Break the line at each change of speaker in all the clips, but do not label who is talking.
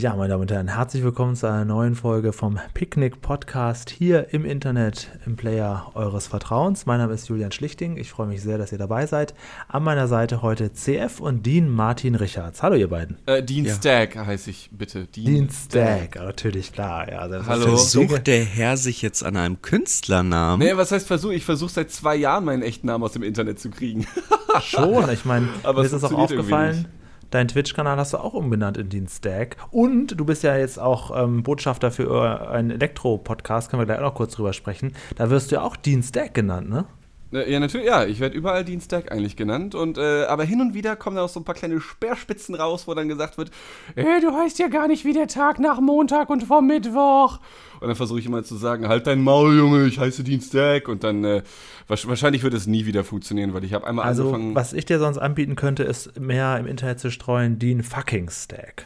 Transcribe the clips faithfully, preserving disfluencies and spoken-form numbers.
Ja, meine Damen und Herren, herzlich willkommen zu einer neuen Folge vom Picknick-Podcast hier im Internet, im Player eures Vertrauens. Mein Name ist Julian Schlichting, ich freue mich sehr, dass ihr dabei seid. An meiner Seite heute C F und Dean Martin Richards. Hallo ihr beiden.
Äh, Dean
ja.
Stagg heiße ich, bitte.
Dean, Dean Stagg, natürlich, klar. Ja,
das Hallo. Versucht der Herr sich jetzt an einem Künstlernamen?
Nee, was heißt Versuch? Ich versuche seit zwei Jahren meinen echten Namen aus dem Internet zu kriegen.
Schon, ich meine, mir ist es auch aufgefallen. Dein Twitch-Kanal hast du auch umbenannt in Dean Stagg. Und du bist ja jetzt auch ähm, Botschafter für einen Elektro-Podcast, können wir gleich auch noch kurz drüber sprechen. Da wirst du ja auch Dean Stagg genannt, ne?
Ja, natürlich, ja. Ich werde überall Dean Stagg eigentlich genannt. Und, äh, aber hin und wieder kommen da auch so ein paar kleine Speerspitzen raus, wo dann gesagt wird, äh, du heißt ja gar nicht wie der Tag nach Montag und vor Mittwoch. Und dann versuche ich immer zu sagen, halt dein Maul, Junge, ich heiße Dean Stagg. Und dann, äh, wahrscheinlich wird es nie wieder funktionieren, weil ich habe einmal
also,
angefangen...
was ich dir sonst anbieten könnte, ist mehr im Internet zu streuen, Dean fucking Stagg.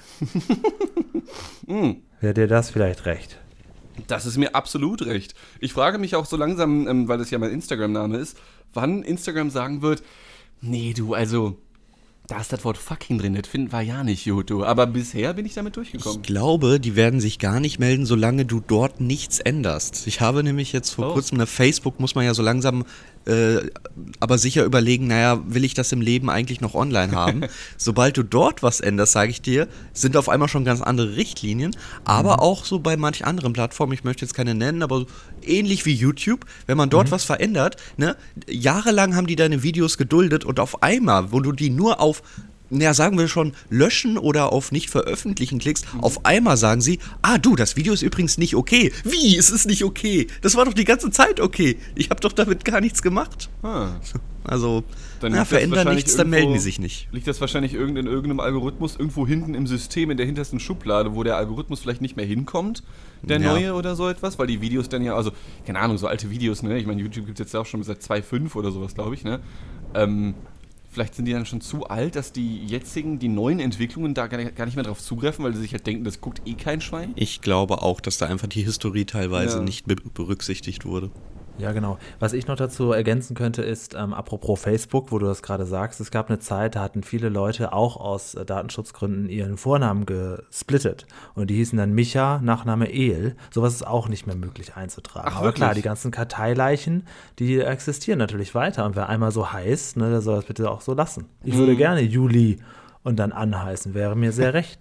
mm. Wäre dir das vielleicht recht?
Das ist mir absolut recht. Ich frage mich auch so langsam, ähm, weil das ja mein Instagram-Name ist, wann Instagram sagen wird, nee, du, also, da ist das Wort fucking drin, das finden wir ja nicht gut, du. Aber bisher bin ich damit durchgekommen.
Ich glaube, die werden sich gar nicht melden, solange du dort nichts änderst. Ich habe nämlich jetzt vor oh. kurzem eine Facebook, muss man ja so langsam, äh, aber sicher überlegen, naja, will ich das im Leben eigentlich noch online haben? Sobald du dort was änderst, sage ich dir, sind auf einmal schon ganz andere Richtlinien, aber mhm. auch so bei manch anderen Plattformen, ich möchte jetzt keine nennen, aber ähnlich wie YouTube, wenn man dort mhm. was verändert, ne, jahrelang haben die deine Videos geduldet und auf einmal, wo du die nur auf ja, sagen wir schon, löschen oder auf nicht veröffentlichen klickst, mhm. auf einmal sagen sie, ah du, das Video ist übrigens nicht okay. Wie? Es ist nicht okay. Das war doch die ganze Zeit okay. Ich habe doch damit gar nichts gemacht. Ah. Also, dann na, verändern nichts, dann melden die sich nicht.
Liegt das wahrscheinlich in irgendeinem Algorithmus irgendwo hinten im System, in der hintersten Schublade, wo der Algorithmus vielleicht nicht mehr hinkommt, der ja. neue oder so etwas? Weil die Videos dann ja, also, keine Ahnung, so alte Videos, ne? Ich meine, YouTube gibt es jetzt auch schon seit zwei Punkt fünf oder sowas, glaube ich, ne? Ähm, Vielleicht sind die dann schon zu alt, dass die jetzigen, die neuen Entwicklungen da gar nicht mehr drauf zugreifen, weil sie sich halt denken, das guckt eh kein Schwein?
Ich glaube auch, dass da einfach die Historie teilweise ja. nicht berücksichtigt wurde.
Ja, genau. Was ich noch dazu ergänzen könnte, ist, ähm, apropos Facebook, wo du das gerade sagst, es gab eine Zeit, da hatten viele Leute auch aus äh, Datenschutzgründen ihren Vornamen gesplittet. Und die hießen dann Micha, Nachname El. Sowas ist auch nicht mehr möglich einzutragen.
Ach,
aber
wirklich?
Klar, die ganzen Karteileichen, die existieren natürlich weiter. Und wer einmal so heißt, ne, der soll das bitte auch so lassen. Ich hm. würde gerne Juli und dann anheißen, wäre mir sehr recht.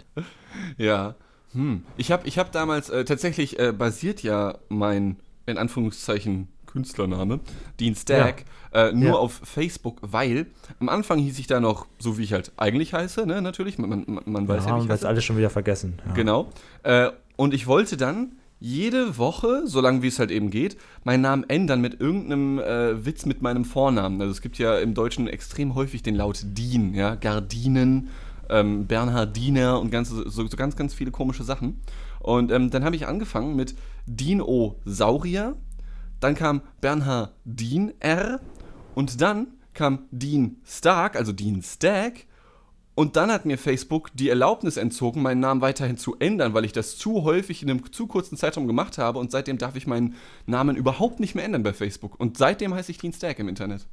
Ja. Hm. Ich habe ich hab damals, äh, tatsächlich äh, basiert ja mein, in Anführungszeichen, Künstlername, Dean Stagg, ja. äh, nur ja. auf Facebook, weil am Anfang hieß ich da noch, so wie ich halt eigentlich heiße, ne, natürlich, man, man, man weiß ja, ja wie ich heiße.
Alles schon wieder vergessen. Ja.
Genau. Äh, und ich wollte dann jede Woche, solange wie es halt eben geht, meinen Namen ändern mit irgendeinem äh, Witz mit meinem Vornamen. Also es gibt ja im Deutschen extrem häufig den Laut Dean, ja, Gardinen, ähm, Bernhardiner und ganz, so, so ganz, ganz viele komische Sachen. Und ähm, dann habe ich angefangen mit Dino Saurier. Dann kam Bernhardin R. Und dann kam Dean Stark, also Dean Stagg. Und dann hat mir Facebook die Erlaubnis entzogen, meinen Namen weiterhin zu ändern, weil ich das zu häufig in einem zu kurzen Zeitraum gemacht habe. Und seitdem darf ich meinen Namen überhaupt nicht mehr ändern bei Facebook. Und seitdem heiße ich Dean Stagg im Internet.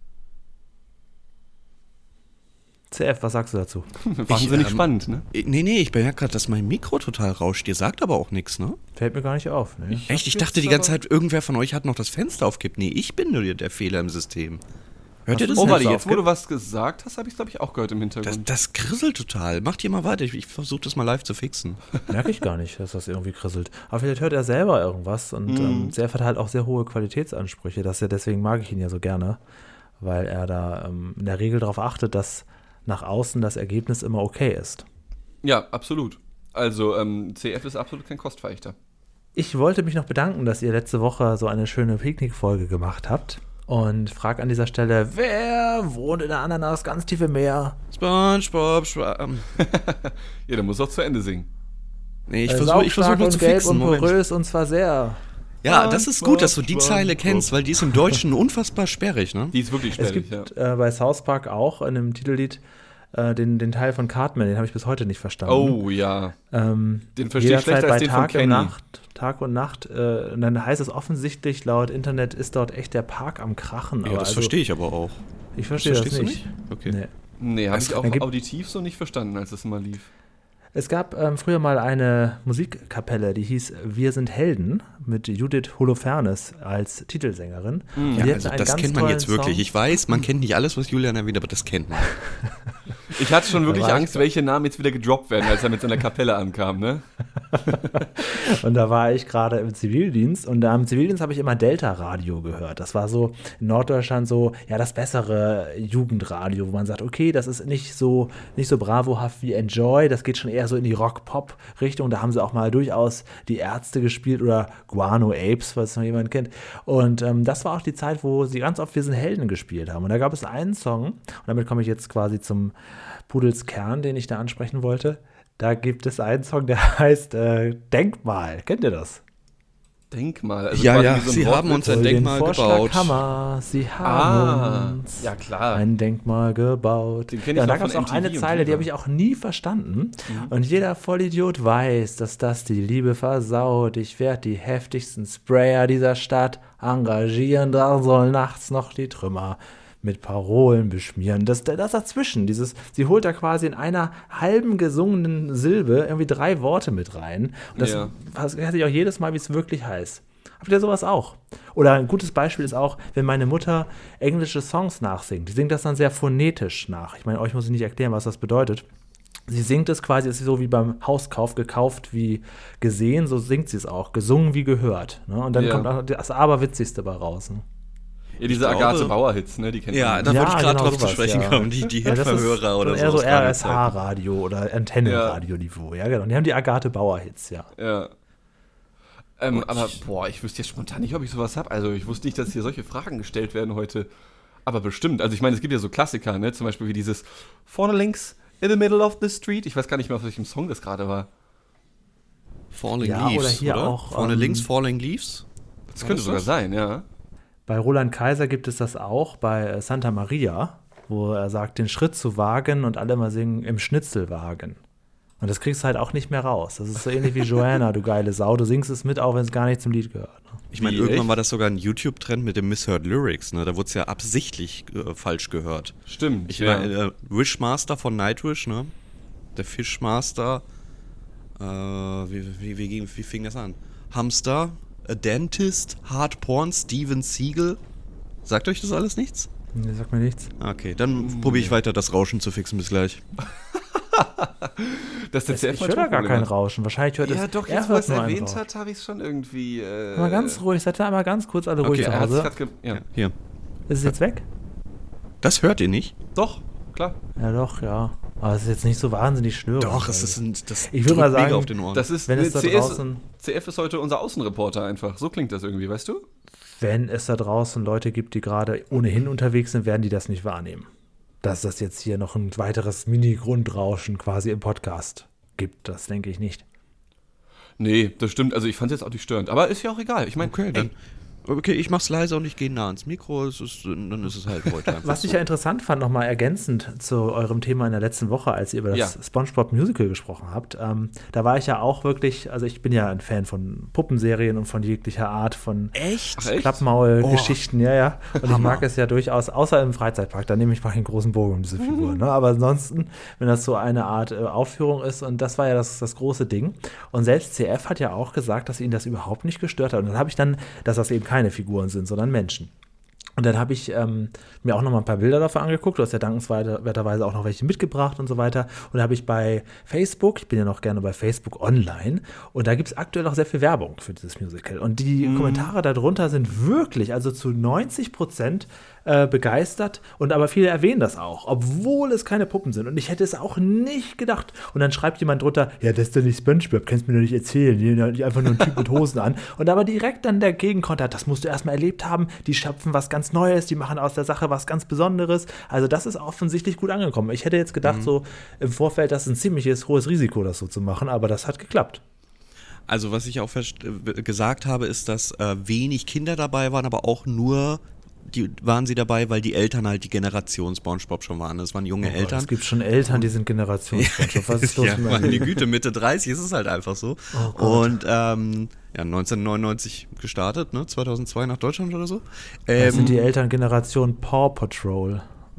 C F, was sagst du dazu?
Wahnsinnig ich, ähm, spannend, ne?
Nee, nee, ich merke gerade, dass mein Mikro total rauscht. Ihr sagt aber auch nichts, ne?
Fällt mir gar nicht auf, ne?
Ich Echt? Ich dachte die ganze Zeit, irgendwer von euch hat noch das Fenster aufgekippt. Nee, ich bin nur der Fehler im System. Hört ihr das?
Oh, warte, jetzt, wo du was gesagt hast, habe ich es, glaube ich, auch gehört im Hintergrund.
Das, das krisselt total. Macht ihr mal weiter. Ich, ich versuche das mal live zu fixen.
Merke ich gar nicht, dass das irgendwie krisselt. Aber vielleicht hört er selber irgendwas. Und mm. ähm, Serf hat halt auch sehr hohe Qualitätsansprüche. Das ja, deswegen mag ich ihn ja so gerne. Weil er da ähm, in der Regel darauf achtet, dass nach außen das Ergebnis immer okay ist.
Ja, absolut. Also ähm, C F ist absolut kein Kostverächter.
Ich wollte mich noch bedanken, dass ihr letzte Woche so eine schöne Picknick-Folge gemacht habt. Und frage an dieser Stelle, wer wohnt in der Ananas ganz tief im Meer?
SpongeBob Schwamm.
Ja, der muss auch zu Ende singen.
Nee, ich versuche versuch nur zu fixen.
Und porös und zwar sehr.
Ja, das ist gut, dass du die Zeile kennst, weil die ist im Deutschen unfassbar sperrig, ne?
Die ist wirklich sperrig,
es gibt,
ja.
äh, bei South Park auch in einem Titellied äh, den, den Teil von Cartman, den habe ich bis heute nicht verstanden.
Oh, ja.
Ähm,
den verstehe ich schlechter als den
Tag
von Kenny.
Nacht, Tag und Nacht. Äh, und dann heißt es offensichtlich, laut Internet ist dort echt der Park am Krachen.
Ja,
aber
das
also,
verstehe ich aber auch.
Ich verstehe das, das nicht.
nicht. Okay.
Nee, nee habe ich auch
gibt,
auditiv so nicht verstanden, als es mal lief.
Es gab ähm, früher mal eine Musikkapelle, die hieß Wir sind Helden mit Judith Holofernes als Titelsängerin.
Mhm. Ja, also das kennt man jetzt wirklich. Song. Ich weiß, man kennt nicht alles, was Julian erwähnt, aber das kennt man.
Ich hatte schon wirklich Angst, welche Namen jetzt wieder gedroppt werden, als er mit seiner Kapelle ankam, ne?
Und da war ich gerade im Zivildienst und da im Zivildienst habe ich immer Delta-Radio gehört. Das war so in Norddeutschland so, ja, das bessere Jugendradio, wo man sagt, okay, das ist nicht so, nicht so bravohaft wie Enjoy, das geht schon eher so in die Rock-Pop-Richtung. Da haben sie auch mal durchaus die Ärzte gespielt oder Guano Apes, falls noch jemand kennt. Und ähm, das war auch die Zeit, wo sie ganz oft Wir sind Helden gespielt haben. Und da gab es einen Song, und damit komme ich jetzt quasi zum Pudels Kern, den ich da ansprechen wollte. Da gibt es einen Song, der heißt äh, Denkmal. Kennt ihr das?
Denkmal? Also
ja, ja,
so
sie haben uns ein Denkmal
den
gebaut.
Hammer, sie haben
ah,
uns
ja, klar.
ein Denkmal gebaut.
Den kenn ich
ja,
noch
da gab es
von
auch eine
M T V
Zeile, die habe ich auch nie verstanden. Mhm. Und jeder Vollidiot weiß, dass das die Liebe versaut. Ich werde die heftigsten Sprayer dieser Stadt engagieren. Da sollen nachts noch die Trümmer mit Parolen beschmieren. Das, das dazwischen, dieses, sie holt da quasi in einer halben gesungenen Silbe irgendwie drei Worte mit rein. Und das
ja.
weiß ich auch jedes Mal, wie es wirklich heißt. Habt ihr sowas auch? Oder ein gutes Beispiel ist auch, wenn meine Mutter englische Songs nachsingt. Die singt das dann sehr phonetisch nach. Ich meine, euch muss ich nicht erklären, was das bedeutet. Sie singt es quasi, es ist so wie beim Hauskauf, gekauft wie gesehen, so singt sie es auch, gesungen wie gehört. Ne? Und dann ja. kommt auch das Aberwitzigste bei raus. Ne?
Ja, diese glaube, Agathe Bauer-Hits, ne, die kennt
ja,
man.
Da
ja,
wollte ich gerade
genau
drauf
sowas,
zu sprechen
ja.
kommen, die, die Hitverhörer
ja,
oder so.
Eher so R S H-Radio oder Antennenradio-Niveau, ja. ja genau. Und die haben die Agathe Bauer-Hits, ja.
Ja. Ähm, aber, boah, ich wüsste jetzt spontan nicht, ob ich sowas habe. Also ich wusste nicht, dass hier solche Fragen gestellt werden heute. Aber bestimmt. Also ich meine, es gibt ja so Klassiker, ne, zum Beispiel wie dieses vorne links, in the middle of the street. Ich weiß gar nicht mehr, auf welchem Song das gerade war.
Falling
ja,
Leaves,
oder hier
oder?
auch.
Vorne
ähm,
links, Falling Leaves?
Das könnte sogar sein, ja.
Bei Roland Kaiser gibt es das auch, bei Santa Maria, wo er sagt, den Schritt zu wagen und alle mal singen, im Schnitzelwagen. Und das kriegst du halt auch nicht mehr raus. Das ist so ähnlich wie Joanna, du geile Sau. Du singst es mit, auch wenn es gar nicht zum Lied gehört. Ne?
Ich meine,
Wie,
irgendwann
echt?
war das sogar ein YouTube-Trend mit dem Misheard Lyrics. Ne? Da wurde es ja absichtlich äh, falsch gehört.
Stimmt,
Ich
ja.
meine, äh, Wishmaster von Nightwish, ne? Der Fishmaster, äh, wie, wie, wie, wie fing das an? Hamster, A Dentist, Hard Porn, Steven Seagal. Sagt euch das alles nichts?
Nee, sagt mir nichts.
Okay, dann mm. probiere ich weiter, das Rauschen zu fixen. Bis gleich.
Das ist
Ich höre da gar kein Rauschen. Wahrscheinlich hört es.
Ja, doch,
er
jetzt, wo er
hört
es
nur ein
erwähnt
Rauschen.
hat, habe ich es schon irgendwie. Äh,
Mal ganz ruhig, seid da einmal ganz kurz alle ruhig
Okay,
zu
er hat sich
Hause.
grad ge- ja.
Ja, hier.
Ist es jetzt weg?
Das hört ihr nicht?
Doch, klar.
Ja, doch, ja. Aber es ist jetzt nicht so wahnsinnig störend.
Doch, es
also.
ist ein, das
Ich würde mal
drückt mega
sagen,
auf den Ohren.
Das ist,
Wenn es da
C F,
draußen-
C F ist heute unser Außenreporter einfach. So klingt das irgendwie, weißt du?
Wenn es da draußen Leute gibt, die gerade ohnehin unterwegs sind, werden die das nicht wahrnehmen. Dass das jetzt hier noch ein weiteres Mini-Grundrauschen quasi im Podcast gibt, das denke ich nicht.
Nee, das stimmt. Also ich fand es jetzt auch nicht störend. Aber ist ja auch egal. Ich meine,
Okay, dann. Okay, ich mach's leiser und ich gehe nah ans Mikro, es ist, dann ist es halt heute einfach
Was ich ja interessant fand, nochmal ergänzend zu eurem Thema in der letzten Woche, als ihr über das
Ja.
SpongeBob Musical gesprochen habt, ähm, da war ich ja auch wirklich, also ich bin ja ein Fan von Puppenserien und von jeglicher Art von
Echt?
Ach, echt?
Klappmaul-Geschichten, ja, ja. Und ich mag es ja durchaus, außer im Freizeitpark, da nehme ich mal einen großen Bogen um diese Figur. Ne? Aber ansonsten, wenn das so eine Art äh, Aufführung ist, und das war ja das, das große Ding. Und selbst C F hat ja auch gesagt, dass ihn das überhaupt nicht gestört hat. Und dann habe ich dann, dass das eben keine Figuren sind, sondern Menschen. Und dann habe ich ähm, mir auch noch mal ein paar Bilder dafür angeguckt. Du hast ja dankenswerterweise auch noch welche mitgebracht und so weiter. Und da habe ich bei Facebook, ich bin ja noch gerne bei Facebook online, und da gibt es aktuell auch sehr viel Werbung für dieses Musical. Und die mhm. Kommentare darunter sind wirklich, also zu neunzig Prozent äh, begeistert. Und aber viele erwähnen das auch, obwohl es keine Puppen sind. Und ich hätte es auch nicht gedacht. Und dann schreibt jemand drunter, ja, das ist doch nicht SpongeBob, kannst du mir doch nicht erzählen. Die haben einfach nur ein Typ mit Hosen an. Und aber direkt dann der Gegenkonter, das musst du erstmal erlebt haben. Die schöpfen was ganz Neues, die machen aus der Sache was ganz Besonderes. Also das ist offensichtlich gut angekommen. Ich hätte jetzt gedacht, mhm. so im Vorfeld, das ist ein ziemliches hohes Risiko, das so zu machen, aber das hat geklappt.
Also was ich auch verst- gesagt habe, ist, dass äh, wenig Kinder dabei waren, aber auch nur die waren sie dabei, weil die Eltern halt die Generation SpongeBob schon waren. Das waren junge
oh,
Eltern.
Es gibt schon Eltern, die sind Generation SpongeBob. Was ist los
ja,
mit
meine
meinem
Güte, Mitte dreißig ist es halt einfach so.
Oh
Und ähm, ja, neunzehnhundertneunundneunzig gestartet, ne? zweitausendzwei nach Deutschland oder so.
Das
Ähm,
sind die Eltern Generation Paw Patrol.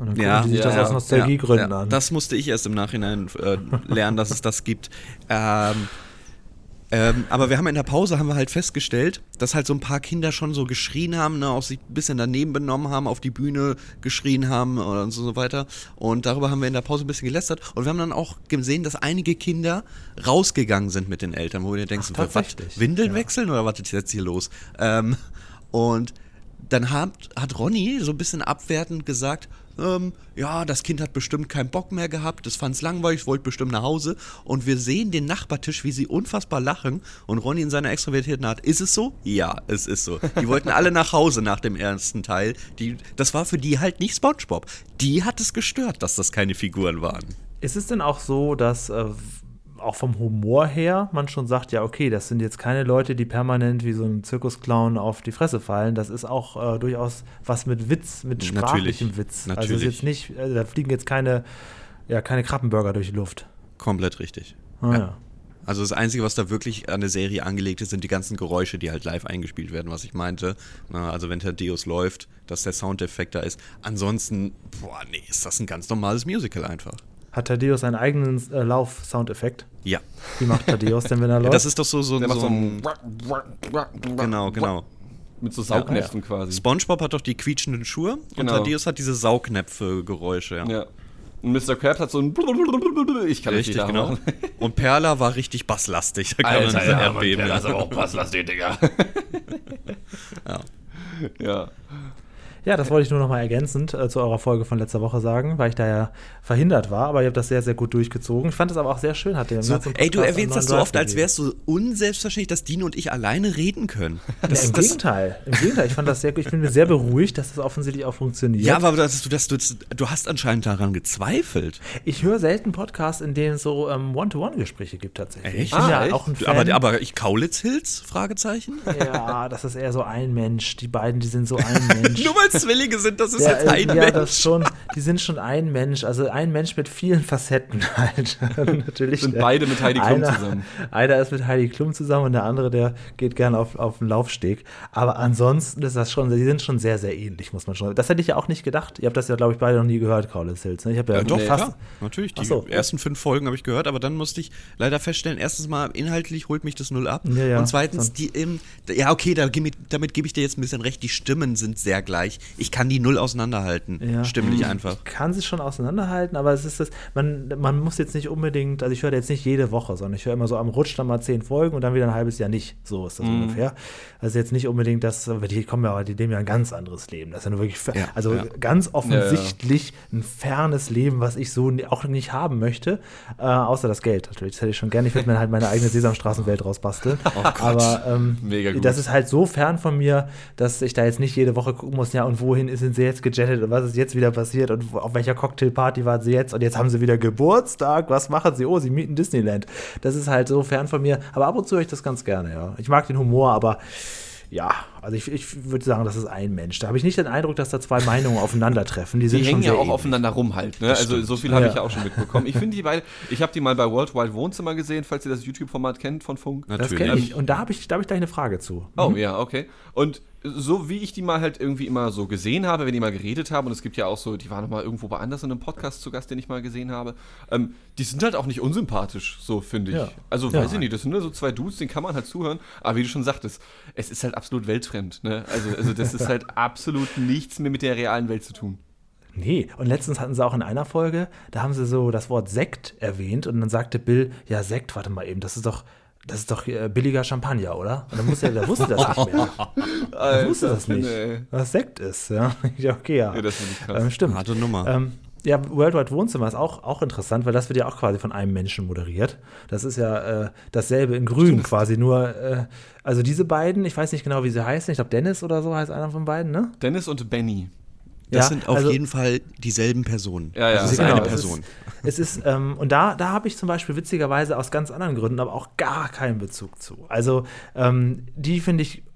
Und dann gucken
Ja,
die sich
ja,
das
ja,
aus Nostalgiegründen
ja, ja.
an.
Das musste ich erst im Nachhinein äh, lernen, dass es das gibt. Ähm, ähm, aber wir haben in der Pause haben wir halt festgestellt, dass halt so ein paar Kinder schon so geschrien haben, ne, auch sich ein bisschen daneben benommen haben, auf die Bühne geschrien haben und so, so weiter. Und darüber haben wir in der Pause ein bisschen gelästert. Und wir haben dann auch gesehen, dass einige Kinder rausgegangen sind mit den Eltern, wo du dir denkst,
Ach,
was,
tatsächlich?
Windeln
Ja.
wechseln oder was ist jetzt hier los? Ähm, und dann hat, hat Ronny so ein bisschen abwertend gesagt, ähm, ja, das Kind hat bestimmt keinen Bock mehr gehabt, das fand's langweilig, wollte bestimmt nach Hause. Und wir sehen den Nachbartisch, wie sie unfassbar lachen. Und Ronny in seiner extrovertierten Art, ist es so? Ja, es ist so. Die wollten alle nach Hause nach dem ersten Teil. Die, das war für die halt nicht SpongeBob. Die hat es gestört, dass das keine Figuren waren.
Ist es denn auch so, dass äh, auch vom Humor her man schon sagt, ja, okay, das sind jetzt keine Leute, die permanent wie so ein Zirkusclown auf die Fresse fallen. Das ist auch äh, durchaus was mit Witz, mit sprachlichem
Natürlich,
Witz.
natürlich.
Also ist jetzt nicht, äh, da fliegen jetzt keine, ja, keine Krabbenburger durch die Luft.
Komplett richtig.
Ah,
Ja.
ja.
Also das Einzige, was da wirklich an der Serie angelegt ist, sind die ganzen Geräusche, die halt live eingespielt werden, was ich meinte. Na, also wenn Thaddeus läuft, dass der Soundeffekt da ist. Ansonsten, boah, nee, ist das ein ganz normales Musical einfach.
Hat Thaddeus einen eigenen äh, Lauf-Soundeffekt?
Ja.
Wie macht Thaddeus denn, wenn er
Ja,
läuft?
das ist doch so, so,
Der macht
so
so
ein...
ein
Genau, genau.
mit so Saugnäpfen quasi.
SpongeBob hat doch die quietschenden Schuhe und
Genau.
Thaddeus hat diese Saugnäpfe-Geräusche, ja.
Ja. Und Mister Krabs hat so ein ich kann
Richtig,
nicht
genau. Und Perla war richtig basslastig. Da kann man diese Erdbeben.
das ist aber auch passlastig, Digga.
Ja.
Ja.
Ja, das wollte ich nur noch mal ergänzend äh, zu eurer Folge von letzter Woche sagen, weil ich da ja verhindert war, aber ihr habt das sehr, sehr gut durchgezogen. Ich fand es aber auch sehr schön, hat ihr im
So,
ganzen
ey, du
Podcast
erwähnst
einen
das
neuen
so oft,
Drive
als
gegeben.
wäre es so unselbstverständlich, dass Dino und ich alleine reden können. Das,
Ja, Im
das,
Gegenteil, im Gegenteil. Ich fand das sehr, ich bin mir sehr beruhigt, dass das offensichtlich auch funktioniert.
ja, aber das, du, das, du, du hast anscheinend daran gezweifelt.
Ich höre selten Podcasts, in denen es so ähm, One-to-One-Gespräche gibt tatsächlich.
Echt?
Ich bin
Ah,
ja
echt?
auch ein
Du,
Fan.
aber, aber ich Kaulitz Hills? Fragezeichen?
Ja, das ist eher so ein Mensch. Die beiden, die sind so ein Mensch.
Nur weil es Zwillinge sind, das ist
Ja,
jetzt ein
äh, ja,
Mensch.
das schon, die sind schon ein Mensch, also ein Mensch mit vielen Facetten halt. Natürlich.
Sind
der-
beide mit Heidi Klum
einer,
zusammen.
Einer ist mit Heidi Klum zusammen und der andere, der geht gerne auf, auf den Laufsteg. Aber ansonsten ist das schon, die sind schon sehr, sehr ähnlich, muss man schon. Das hätte ich ja auch nicht gedacht. Ihr habt das ja, glaube ich, beide noch nie gehört, Kaulitz Hills. Ne? Ich habe ja,
Ja, doch,
Nee.
fast.
klar, natürlich. Die
Ach so.
ersten fünf Folgen habe ich gehört, aber dann musste ich leider feststellen, erstens mal, inhaltlich holt mich das null ab.
Ja, ja.
Und zweitens,
Dann-
die, ähm, ja, okay, da, geb ich- damit gebe ich dir jetzt ein bisschen recht, die Stimmen sind sehr gleich. Ich kann die null auseinanderhalten,
Ja.
stimmlich einfach.
Ich kann sie schon auseinanderhalten, aber es ist das, man, man muss jetzt nicht unbedingt, also ich höre jetzt nicht jede Woche, sondern ich höre immer so am Rutsch dann mal zehn Folgen und dann wieder ein halbes Jahr nicht. So ist das
Mhm.
ungefähr. Also jetzt nicht unbedingt das, weil die kommen ja, die leben ja ein ganz anderes Leben. Das ist ja nur wirklich, fer-
Ja,
also
ja.
ganz offensichtlich ein fernes Leben, was ich so ni- auch nicht haben möchte, äh, außer das Geld natürlich. Das hätte ich schon gerne. Ich würde mir halt meine eigene Sesamstraßenwelt rausbasteln. aber ähm,
Mega gut.
das ist halt so fern von mir, dass ich da jetzt nicht jede Woche gucken muss, ja, und wohin sind sie jetzt gejettet und was ist jetzt wieder passiert und wo- auf welcher Cocktailparty waren sie jetzt und jetzt haben sie wieder Geburtstag, was machen sie? Oh, sie mieten Disneyland. Das ist halt so fern von mir, aber ab und zu höre ich das ganz gerne, ja. Ich mag den Humor, aber ja, also ich, ich würde sagen, das ist ein Mensch. Da habe ich nicht den Eindruck, dass da zwei Meinungen aufeinandertreffen. Die,
Die
sind schon
hängen ja
sehr
auch
ähnlich.
aufeinander rum halt. Ne? Also so viel habe
Ja.
ich ja auch schon mitbekommen. Ich finde die beide, ich habe die mal bei World Wide Wohnzimmer gesehen, falls ihr das YouTube-Format kennt von Funk.
Das
Natürlich.
kenne ich. Und da habe ich, da hab ich gleich eine Frage zu.
Oh, ja, okay. Und so wie ich die mal halt irgendwie immer so gesehen habe, wenn die mal geredet haben, und es gibt ja auch so, die waren noch mal irgendwo woanders in einem Podcast zu Gast, den ich mal gesehen habe, ähm, die sind halt auch nicht unsympathisch, so finde ich.
Ja.
Also
Ja.
weiß ich nicht, das sind nur so zwei Dudes, denen kann man halt zuhören, aber wie du schon sagtest, es ist halt absolut weltfremd, ne? Also, also das ist halt absolut nichts mehr mit der realen Welt zu tun.
Nee, und letztens hatten sie auch in einer Folge, da haben sie so das Wort Sekt erwähnt und dann sagte Bill, ja, Sekt, warte mal eben, das ist doch, das ist doch äh, billiger Champagner, oder? Und dann wusste er, der wusste das nicht mehr. Er wusste das nicht,
nee.
was Sekt ist. Ja, ja okay, ja.
Ja, das finde ich krass.
Ähm, stimmt.
Harte Nummer.
Ähm, ja, Worldwide Wohnzimmer ist auch, auch interessant, weil das wird ja auch quasi von einem Menschen moderiert. Das ist ja äh, dasselbe in Grün quasi, nur, äh, also diese beiden, ich weiß nicht genau, wie sie heißen, ich glaube Dennis oder so heißt einer von beiden, ne?
Dennis und Benny.
Das
Ja,
sind auf
also-
jeden Fall dieselben Personen.
Ja, ja.
Das ist
Genau,
eine
es
Person.
Ist, es ist, ähm, und da, da habe ich zum Beispiel witzigerweise aus ganz anderen Gründen aber auch gar keinen Bezug zu. Also, ähm, die finde ich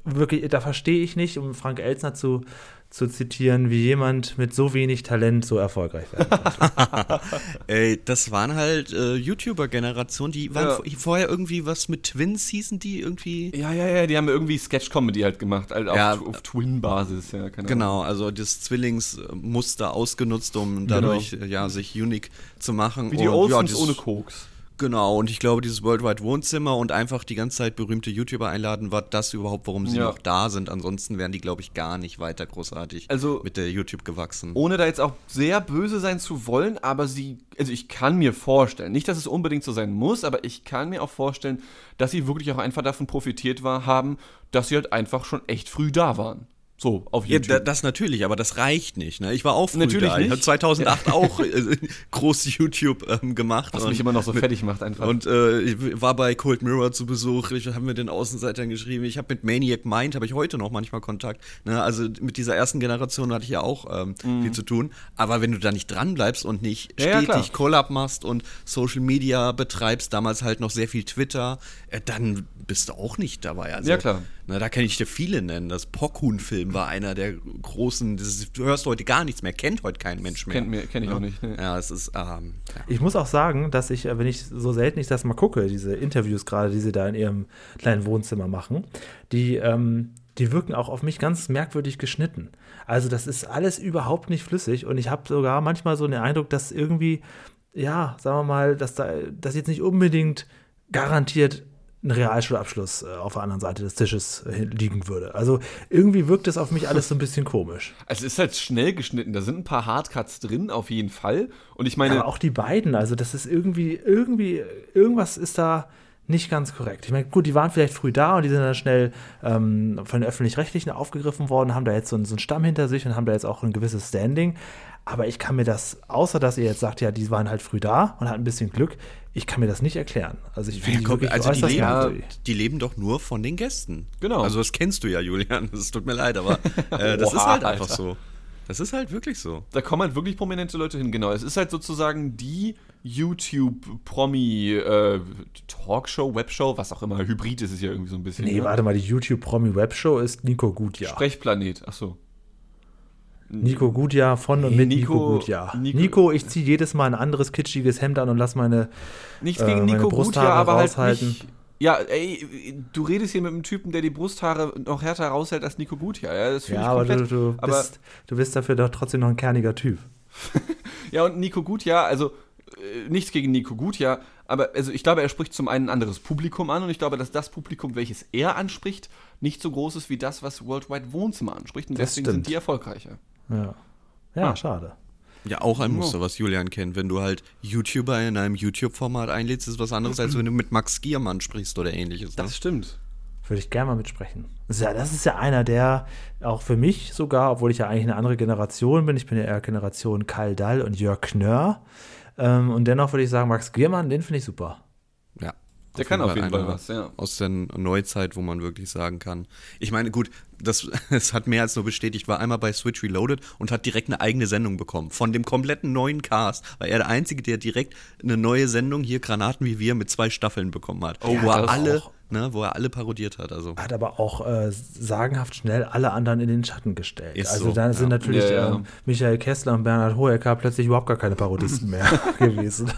wirklich, da verstehe ich nicht, um Frank Elstner zu, zu zitieren, wie jemand mit so wenig Talent so erfolgreich werden kann.
Ey, das waren halt äh, YouTuber-Generationen, die waren
Ja.
v- vorher irgendwie was mit Twins, hießen die irgendwie?
Ja, ja, ja, die haben irgendwie Sketch-Comedy halt gemacht, halt
Ja.
auf, auf Twin-Basis, ja, keine Ahnung.
Genau, also das Zwillingsmuster ausgenutzt, um dadurch äh, ja, sich unique zu machen.
Wie die
Und,
Olsons
ja, dieses-
ohne Koks.
Genau, und ich glaube, dieses Worldwide Wohnzimmer und einfach die ganze Zeit berühmte YouTuber einladen, war das überhaupt, warum sie
Ja.
noch da sind. Ansonsten wären die, glaube ich, gar nicht weiter großartig
Also-
mit der YouTube gewachsen.
Ohne da jetzt auch sehr böse sein zu wollen, aber sie, also ich kann mir vorstellen, nicht, dass es unbedingt so sein muss, aber ich kann mir auch vorstellen, dass sie wirklich auch einfach davon profitiert war, haben, dass sie halt einfach schon echt früh da waren. So, auf
Ja,
YouTube.
da, das natürlich, aber das reicht nicht. Ne? Ich war auch früh
Natürlich
da. Ich
nicht.
habe zweitausendacht auch äh, groß YouTube ähm, gemacht.
Was
und
mich immer noch so
mit,
fertig macht einfach.
Und äh, ich war bei Cold Mirror zu Besuch. Ich habe mit den Außenseitern geschrieben. Ich habe mit Maniac Mind, habe ich heute noch manchmal Kontakt. Ne? Also mit dieser ersten Generation hatte ich ja auch ähm, viel zu tun. Aber wenn du da nicht dran bleibst und nicht
Mhm. Ja, ja,
stetig
klar.
Collab machst und Social Media betreibst, damals halt noch sehr viel Twitter, äh, dann bist du auch nicht dabei. Also,
Ja, klar.
Na, da kann ich dir viele nennen. Das Pockhuhn-Film war einer der großen. Das ist, du hörst heute gar nichts mehr, kennt heute kein Mensch mehr.
Kennt mir- kenn ich
Ja.
auch nicht, ne.
Ja, es ist. Ähm, ja.
Ich muss auch sagen, dass ich, äh, wenn ich so selten ich das mal gucke, diese Interviews gerade, die sie da in ihrem kleinen Wohnzimmer machen, die, ähm, die wirken auch auf mich ganz merkwürdig geschnitten. Also das ist alles überhaupt nicht flüssig und ich habe sogar manchmal so den Eindruck, dass irgendwie, ja, sagen wir mal, dass da, dass jetzt nicht unbedingt garantiert ein Realschulabschluss äh, auf der anderen Seite des Tisches äh, liegen würde. Also irgendwie wirkt das auf mich alles so ein bisschen komisch.
Es ist halt schnell geschnitten, da sind ein paar Hardcuts drin, auf jeden Fall. Und ich meine,
Aber auch die beiden, also das ist irgendwie, irgendwie, irgendwas ist da nicht ganz korrekt. Ich meine, gut, die waren vielleicht früh da und die sind dann schnell ähm, von den Öffentlich-Rechtlichen aufgegriffen worden, haben da jetzt so, einen- so einen Stamm hinter sich und haben da jetzt auch ein gewisses Standing. Aber ich kann mir das, außer dass ihr jetzt sagt, ja, die waren halt früh da und hatten ein bisschen Glück, ich kann mir das nicht erklären. Also ich finde die
Komm,
wirklich
also die
äußerst
leben,
merkwürdig.
die leben doch nur von den Gästen.
Genau.
Also das kennst du ja, Julian. Das tut mir leid, aber äh, das
Oha,
ist halt einfach
Alter.
so. Das ist halt wirklich so.
da kommen halt wirklich prominente Leute hin, genau. Es ist halt sozusagen die YouTube-Promi-Talkshow, Webshow, was auch immer. Hybrid ist es ja irgendwie so ein bisschen.
Nee,
ne?
warte mal, die YouTube-Promi-Webshow ist Nico Gutjahr.
Sprechplanet, achso.
Nico Gutjahr von und
Nee,
mit Nico,
Nico-
Gutjahr.
Nico-
Nico, ich ziehe jedes Mal ein anderes kitschiges Hemd an und lass meine
Nichts
äh,
gegen
meine
Nico
Brusthaare
Gutjahr, aber halt
raushalten.
nicht. Ja, ey, du redest hier mit einem Typen, der die Brusthaare noch härter raushält als Nico Gutjahr. Ja, das finde
Ja,
ich
aber
komplett.
du, du,
aber
bist, du bist dafür doch trotzdem noch ein kerniger Typ.
ja, und Nico Gutjahr, also äh, nichts gegen Nico Gutjahr, aber also ich glaube, er spricht zum einen ein anderes Publikum an und ich glaube, dass das Publikum, welches er anspricht, nicht so groß ist wie das, was Worldwide Wohnzimmer anspricht und
Das
deswegen
stimmt.
sind die erfolgreicher.
Ja, ja
Ah.
schade.
Ja, auch ein
Ja.
Muster, was Julian kennt. Wenn du halt YouTuber in einem YouTube-Format einlädst, ist was anderes, als wenn du mit Max Giermann sprichst oder ähnliches. Ne?
Das stimmt.
Würde ich gerne mal mitsprechen. Das ist, ja, das ist ja einer, der auch für mich sogar, obwohl ich ja eigentlich eine andere Generation bin, ich bin ja eher Generation Karl Dall und Jörg Knörr. Ähm, und dennoch würde ich sagen, Max Giermann, den finde ich super.
Ja.
Der kann auf jeden Fall
einer
was, ja.
Aus der Neuzeit, wo man wirklich sagen kann. Ich meine, gut, das, es hat mehr als nur bestätigt, war einmal bei Switch Reloaded und hat direkt eine eigene Sendung bekommen. Von dem kompletten neuen Cast war er der Einzige, der direkt eine neue Sendung, hier Granaten wie wir, mit zwei Staffeln bekommen hat.
Oh,
wo, er
das
alle,
auch.
ne, wo er alle parodiert hat. Also.
Hat aber auch äh, sagenhaft schnell alle anderen in den Schatten gestellt.
Ist
also
so,
da sind
ja.
natürlich
Ja, ja.
Ähm, Michael Kessler und Bernhard Hoeker plötzlich überhaupt gar keine Parodisten mehr gewesen.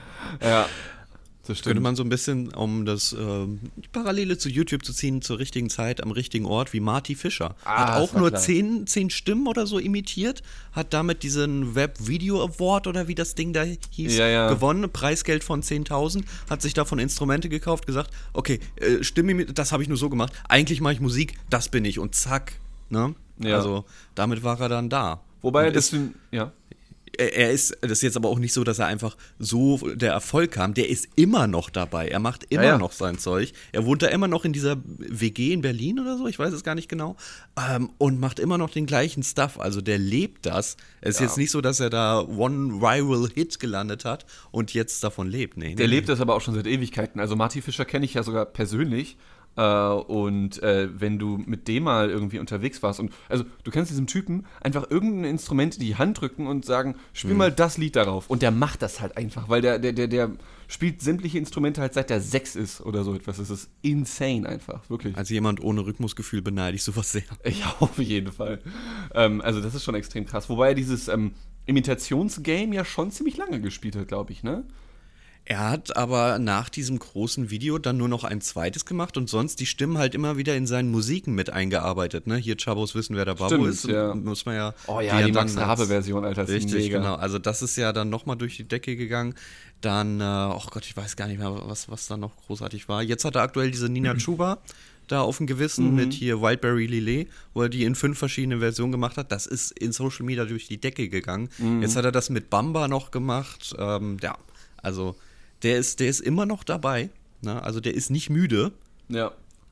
Ja, das
Könnte
stimmt.
man so ein bisschen, um das ähm, die Parallele zu YouTube zu ziehen, zur richtigen Zeit, am richtigen Ort, wie Marty Fischer.
Ah,
hat
das
auch
war
nur
klar.
zehn, zehn Stimmen oder so imitiert, hat damit diesen Web Video Award oder wie das Ding da hieß,
Ja, ja.
gewonnen, Preisgeld von zehntausend, hat sich davon Instrumente gekauft, gesagt, okay, äh, Stimme, das habe ich nur so gemacht, eigentlich mache ich Musik, das bin ich und zack, ne?
Ja.
Also damit war er dann da.
Wobei,
Und
das
ist,
sind, ja.
er er ist, das ist jetzt aber auch nicht so, dass er einfach so der Erfolg kam. Der ist immer noch dabei. Er macht immer
Ja, ja.
noch sein Zeug. Er wohnt da immer noch in dieser W G in Berlin oder so, ich weiß es gar nicht genau. Ähm, und macht immer noch den gleichen Stuff. Also der lebt das. Es ist
Ja.
jetzt nicht so, dass er da One Viral Hit gelandet hat und jetzt davon lebt. Nee, nee,
Der
nee.
lebt das aber auch schon seit Ewigkeiten. Also Marty Fischer kenne ich ja sogar persönlich. Äh, und äh, wenn du mit dem mal irgendwie unterwegs warst und, also du kannst diesem Typen einfach irgendein Instrument in die Hand drücken und sagen, spiel mhm. mal das Lied darauf. Und der macht das halt einfach, weil der, der, der, der spielt sämtliche Instrumente halt seit der sechs ist oder so etwas. Das ist insane einfach, wirklich.
Als jemand ohne Rhythmusgefühl beneide ich sowas sehr.
Ja, auf jeden Fall. Ähm, also das ist schon extrem krass. Wobei er dieses ähm, Imitationsgame ja schon ziemlich lange gespielt hat, glaube ich, ne?
Er hat aber nach diesem großen Video dann nur noch ein zweites gemacht und sonst die Stimmen halt immer wieder in seinen Musiken mit eingearbeitet, ne? Hier Chabos wissen, wer der Babo
Stimmt,
ist,
ja.
muss man ja...
Oh ja, die, die Max Rabe-Version, Alter,
ist richtig,
mega.
Genau, also das ist ja dann nochmal durch die Decke gegangen. Dann, äh, oh Gott, ich weiß gar nicht mehr, was, was da noch großartig war. Jetzt hat er aktuell diese Nina mhm. Chuba da auf dem Gewissen mhm. mit hier Wildberry Lillet, wo er die in fünf verschiedenen Versionen gemacht hat. Das ist in Social Media durch die Decke gegangen. Mhm. Jetzt hat er das mit Bamba noch gemacht. Ähm, ja, also... Der ist, der ist immer noch dabei, ne? Also der ist nicht müde.
Ja.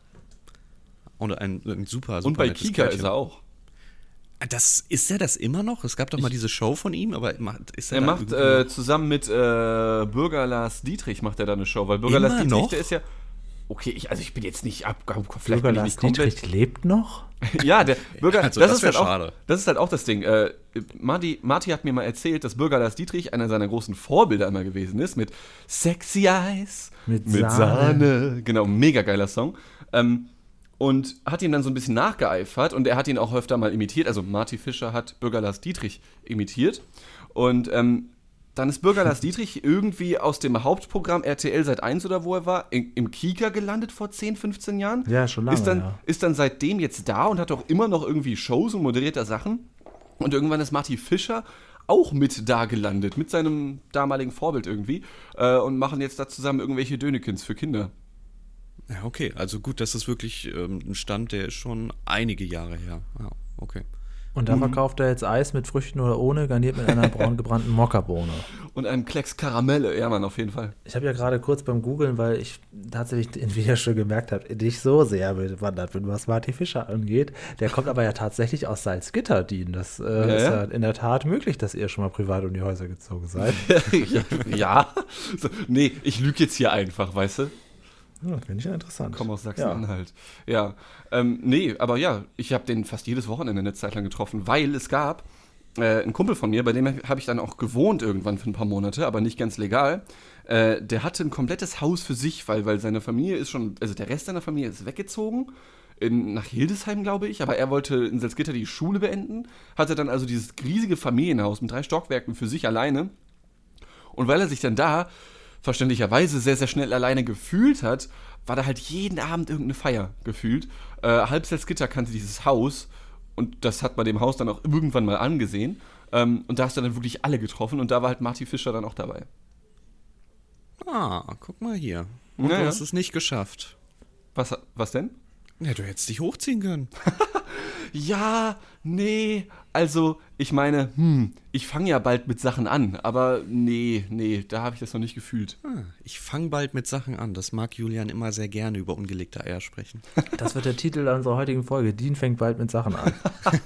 Und ein, ein super, super
Und bei Kika Kerlchen. Ist er auch.
Das, ist er das immer noch? Es gab doch mal ich, diese Show von ihm, aber ist er
Er macht äh, zusammen mit äh, Bürger Lars Dietrich macht er da eine Show, weil Bürger
immer
Lars Dietrich,
noch?
Der ist ja Okay, ich, also ich bin jetzt nicht ab,
vielleicht Bürger Lars Dietrich lebt noch?
Ja, der Bürger,
also,
das,
das
ist halt
schade.
auch, das ist halt auch das Ding. Äh, Marty, Marty hat mir mal erzählt, dass Bürger Lars Dietrich einer seiner großen Vorbilder einmal gewesen ist mit Sexy Eyes,
mit,
mit Sahne. Sahne. Genau, mega geiler Song. Ähm, und hat ihm dann so ein bisschen nachgeeifert und er hat ihn auch öfter mal imitiert. Also Marty Fischer hat Bürger Lars Dietrich imitiert und ähm, dann ist Bürger Lars Dietrich irgendwie aus dem Hauptprogramm R T L Sat eins oder wo er war, in, im Kika gelandet vor zehn, fünfzehn Jahren.
Ja, schon lange,
ist dann,
ja.
Ist dann seitdem jetzt da und hat auch immer noch irgendwie Shows und moderiert da Sachen. Und irgendwann ist Marty Fischer auch mit da gelandet, mit seinem damaligen Vorbild irgendwie. Äh, und machen jetzt da zusammen irgendwelche Dönekins für Kinder.
Ja, okay. Also gut, das ist wirklich ähm, ein Stand, der ist schon einige Jahre her. Ja, okay.
Und da verkauft er jetzt Eis mit Früchten oder ohne, garniert mit einer braun gebrannten Mokkabohne.
Und einem Klecks Karamelle, ja Mann, auf jeden Fall.
Ich habe ja gerade kurz beim Googlen, weil ich tatsächlich in Video schon gemerkt habe, dich so sehr bewandert bin, was Marty Fischer angeht. Der kommt aber ja tatsächlich aus Salzgitter-Dien. Das äh, ja, ist ja in der Tat möglich, dass ihr schon mal privat um die Häuser gezogen seid.
Ja, so, nee, ich lüge jetzt hier einfach, weißt du?
Ja, finde ich ja interessant.
Komm aus Sachsen-Anhalt. Ja, ja ähm, nee, aber ja, ich habe den fast jedes Wochenende eine Zeit lang getroffen, weil es gab äh, einen Kumpel von mir, bei dem habe ich dann auch gewohnt irgendwann für ein paar Monate, aber nicht ganz legal. Äh, der hatte ein komplettes Haus für sich, weil, weil seine Familie ist schon, also der Rest seiner Familie ist weggezogen, in, nach Hildesheim, glaube ich, aber er wollte in Salzgitter die Schule beenden, hatte dann also dieses riesige Familienhaus mit drei Stockwerken für sich alleine. Und weil er sich dann da verständlicherweise sehr, sehr schnell alleine gefühlt hat, war da halt jeden Abend irgendeine Feier gefühlt. Äh, halb Salzgitter kannte dieses Haus und das hat man dem Haus dann auch irgendwann mal angesehen. Ähm, und da hast du dann wirklich alle getroffen und da war halt Marty Fischer dann auch dabei.
Ah, guck mal hier. Und
ja,
du
ja.
hast es nicht geschafft.
Was, was denn?
Ja, du hättest dich hochziehen können.
Ja, nee, also ich meine, hm, ich fange ja bald mit Sachen an, aber nee, nee, da habe ich das noch nicht gefühlt.
Ah, ich fange bald mit Sachen an. Das mag Julian immer sehr gerne über ungelegte Eier sprechen.
Das wird der Titel unserer heutigen Folge. Dean fängt bald mit Sachen an.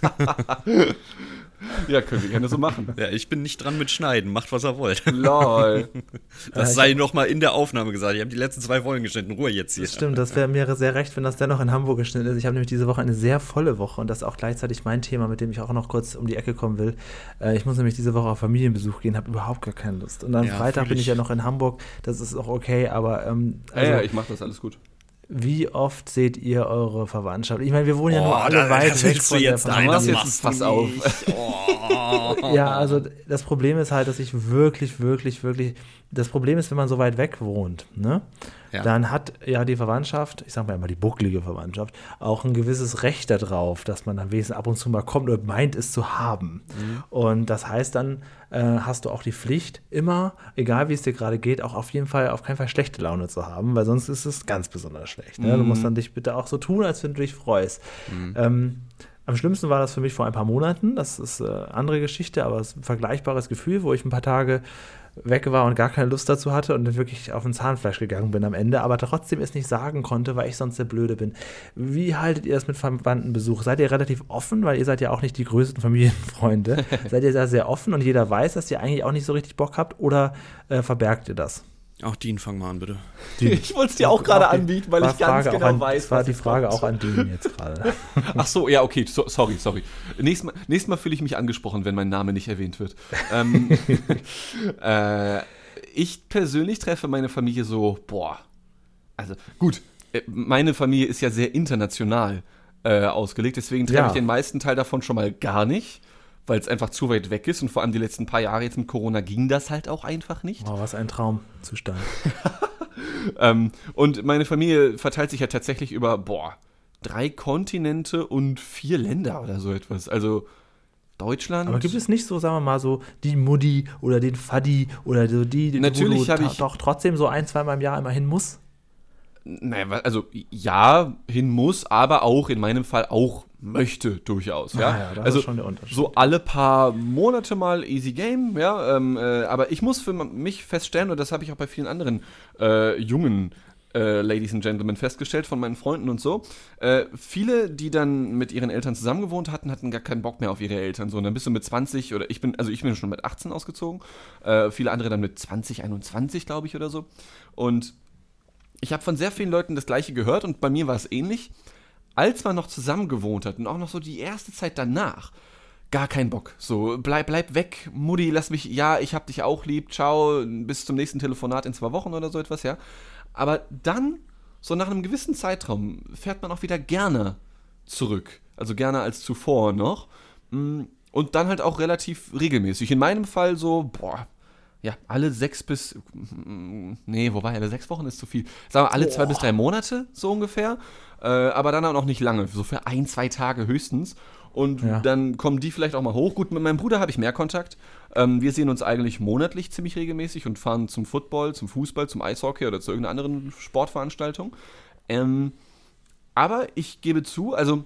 Ja, können wir gerne so machen.
Ja, ich bin nicht dran mit Schneiden. Macht, was er wollt.
Lol.
Das sei noch mal in der Aufnahme gesagt. Ich habe die letzten zwei Folgen geschnitten. Ruhe jetzt hier.
Das stimmt, das wäre mir sehr recht, wenn das dennoch in Hamburg geschnitten ist. Ich habe nämlich diese Woche eine sehr volle Woche und das ist auch gleichzeitig mein Thema, mit dem ich auch noch kurz um die Ecke kommen will. Äh, ich muss nämlich diese Woche auf Familienbesuch gehen, habe überhaupt gar keine Lust. Und am
Ja,
Freitag bin
völlig.
ich ja noch in Hamburg. Das ist auch okay, aber ähm, also,
ja, ja, ich mache das alles gut.
wie oft seht ihr eure Verwandtschaft? Ich meine, wir wohnen ja nur
Oh,
alle
da-
weit
das
weg
willst du
von der
jetzt ein,
Familie.
das
das
jetzt
machst
pass
du
auf.
nicht. Oh.
Ja, also das Problem ist halt, dass ich wirklich, wirklich, wirklich, das Problem ist, wenn man so weit weg wohnt, ne?
Ja.
Dann hat ja die Verwandtschaft, ich sag mal immer die bucklige Verwandtschaft, auch ein gewisses Recht darauf, dass man dann wenigstens ab und zu mal kommt und meint, es zu haben.
Mhm.
Und das heißt, dann äh, hast du auch die Pflicht, immer, egal wie es dir gerade geht, auch auf jeden Fall, auf keinen Fall schlechte Laune zu haben, weil sonst ist es ganz besonders schlecht. Ne? Du
Mhm.
musst dann dich bitte auch so tun, als wenn du dich freust. Ähm, Am schlimmsten war das für mich vor ein paar Monaten. Das ist eine andere Geschichte, aber es ist ein vergleichbares Gefühl, wo ich ein paar Tage weg war und gar keine Lust dazu hatte und dann wirklich auf ein Zahnfleisch gegangen bin am Ende, aber trotzdem es nicht sagen konnte, weil ich sonst der Blöde bin. Wie haltet ihr das mit Verwandtenbesuch? Seid ihr relativ offen, weil ihr seid ja auch nicht die größten Familienfreunde? Seid ihr da sehr offen und jeder weiß, dass ihr eigentlich auch nicht so richtig Bock habt oder äh, verbergt ihr das?
Auch Dean, fang mal an, bitte.
Ich wollte es dir auch gerade anbieten, weil
war
ich ganz
Frage
genau
an,
weiß,
das war
was
die
jetzt
Frage
kommt.
auch an Dean jetzt gerade.
Ach so, ja, okay, so, sorry, sorry. Nächstes Mal, nächstes Mal fühle ich mich angesprochen, wenn mein Name nicht erwähnt wird. ähm, äh, ich persönlich treffe meine Familie so, boah, also gut, äh, meine Familie ist ja sehr international äh, ausgelegt, deswegen treffe
Ja.
ich den meisten Teil davon schon mal gar nicht, weil es einfach zu weit weg ist und vor allem die letzten paar Jahre jetzt mit Corona ging das halt auch einfach nicht.
Oh, was ein Traumzustand.
Ähm, und meine Familie verteilt sich ja tatsächlich über, boah, drei Kontinente und vier Länder oder so etwas. Also Deutschland.
Aber gibt es nicht so, sagen wir mal, so die Mutti oder den Faddy oder so die, die
Natürlich
wo du
habe
ta-
ich-
doch trotzdem so ein, zweimal im Jahr immer hin muss?
Naja, wa- also ja, hin muss, aber auch in meinem Fall auch möchte durchaus. Ja,
Ah ja, das
also
ist schon der Unterschied.
so alle paar Monate mal easy game, ja, ähm, äh, aber ich muss für mich feststellen, und das habe ich auch bei vielen anderen äh, jungen äh, Ladies and Gentlemen festgestellt, von meinen Freunden und so, äh, viele, die dann mit ihren Eltern zusammengewohnt hatten, hatten gar keinen Bock mehr auf ihre Eltern, so, und dann bist du mit zwanzig, oder ich bin, also ich bin schon mit achtzehn ausgezogen, äh, viele andere dann mit zwanzig, einundzwanzig, glaube ich, oder so, und ich habe von sehr vielen Leuten das Gleiche gehört und bei mir war es ähnlich. Als man noch zusammen gewohnt hat und auch noch so die erste Zeit danach, gar keinen Bock. So, bleib, bleib weg, Mutti, lass mich, ja, ich hab dich auch lieb, ciao, bis zum nächsten Telefonat in zwei Wochen oder so etwas, ja. Aber dann, so nach einem gewissen Zeitraum, fährt man auch wieder gerne zurück. Also gerne als zuvor noch. Und dann halt auch relativ regelmäßig. In meinem Fall so, boah, ja, alle sechs bis, nee, wobei, alle sechs Wochen ist zu viel. Sagen wir, alle
Boah.
zwei bis drei Monate, so ungefähr. Äh, aber dann auch noch nicht lange, so für ein, zwei Tage höchstens. Und
Ja.
dann kommen die vielleicht auch mal hoch. Gut, mit meinem Bruder habe ich mehr Kontakt. Ähm, wir sehen uns eigentlich monatlich ziemlich regelmäßig und fahren zum Football, zum Fußball, zum Eishockey oder zu irgendeiner anderen Sportveranstaltung. Ähm, aber ich gebe zu, also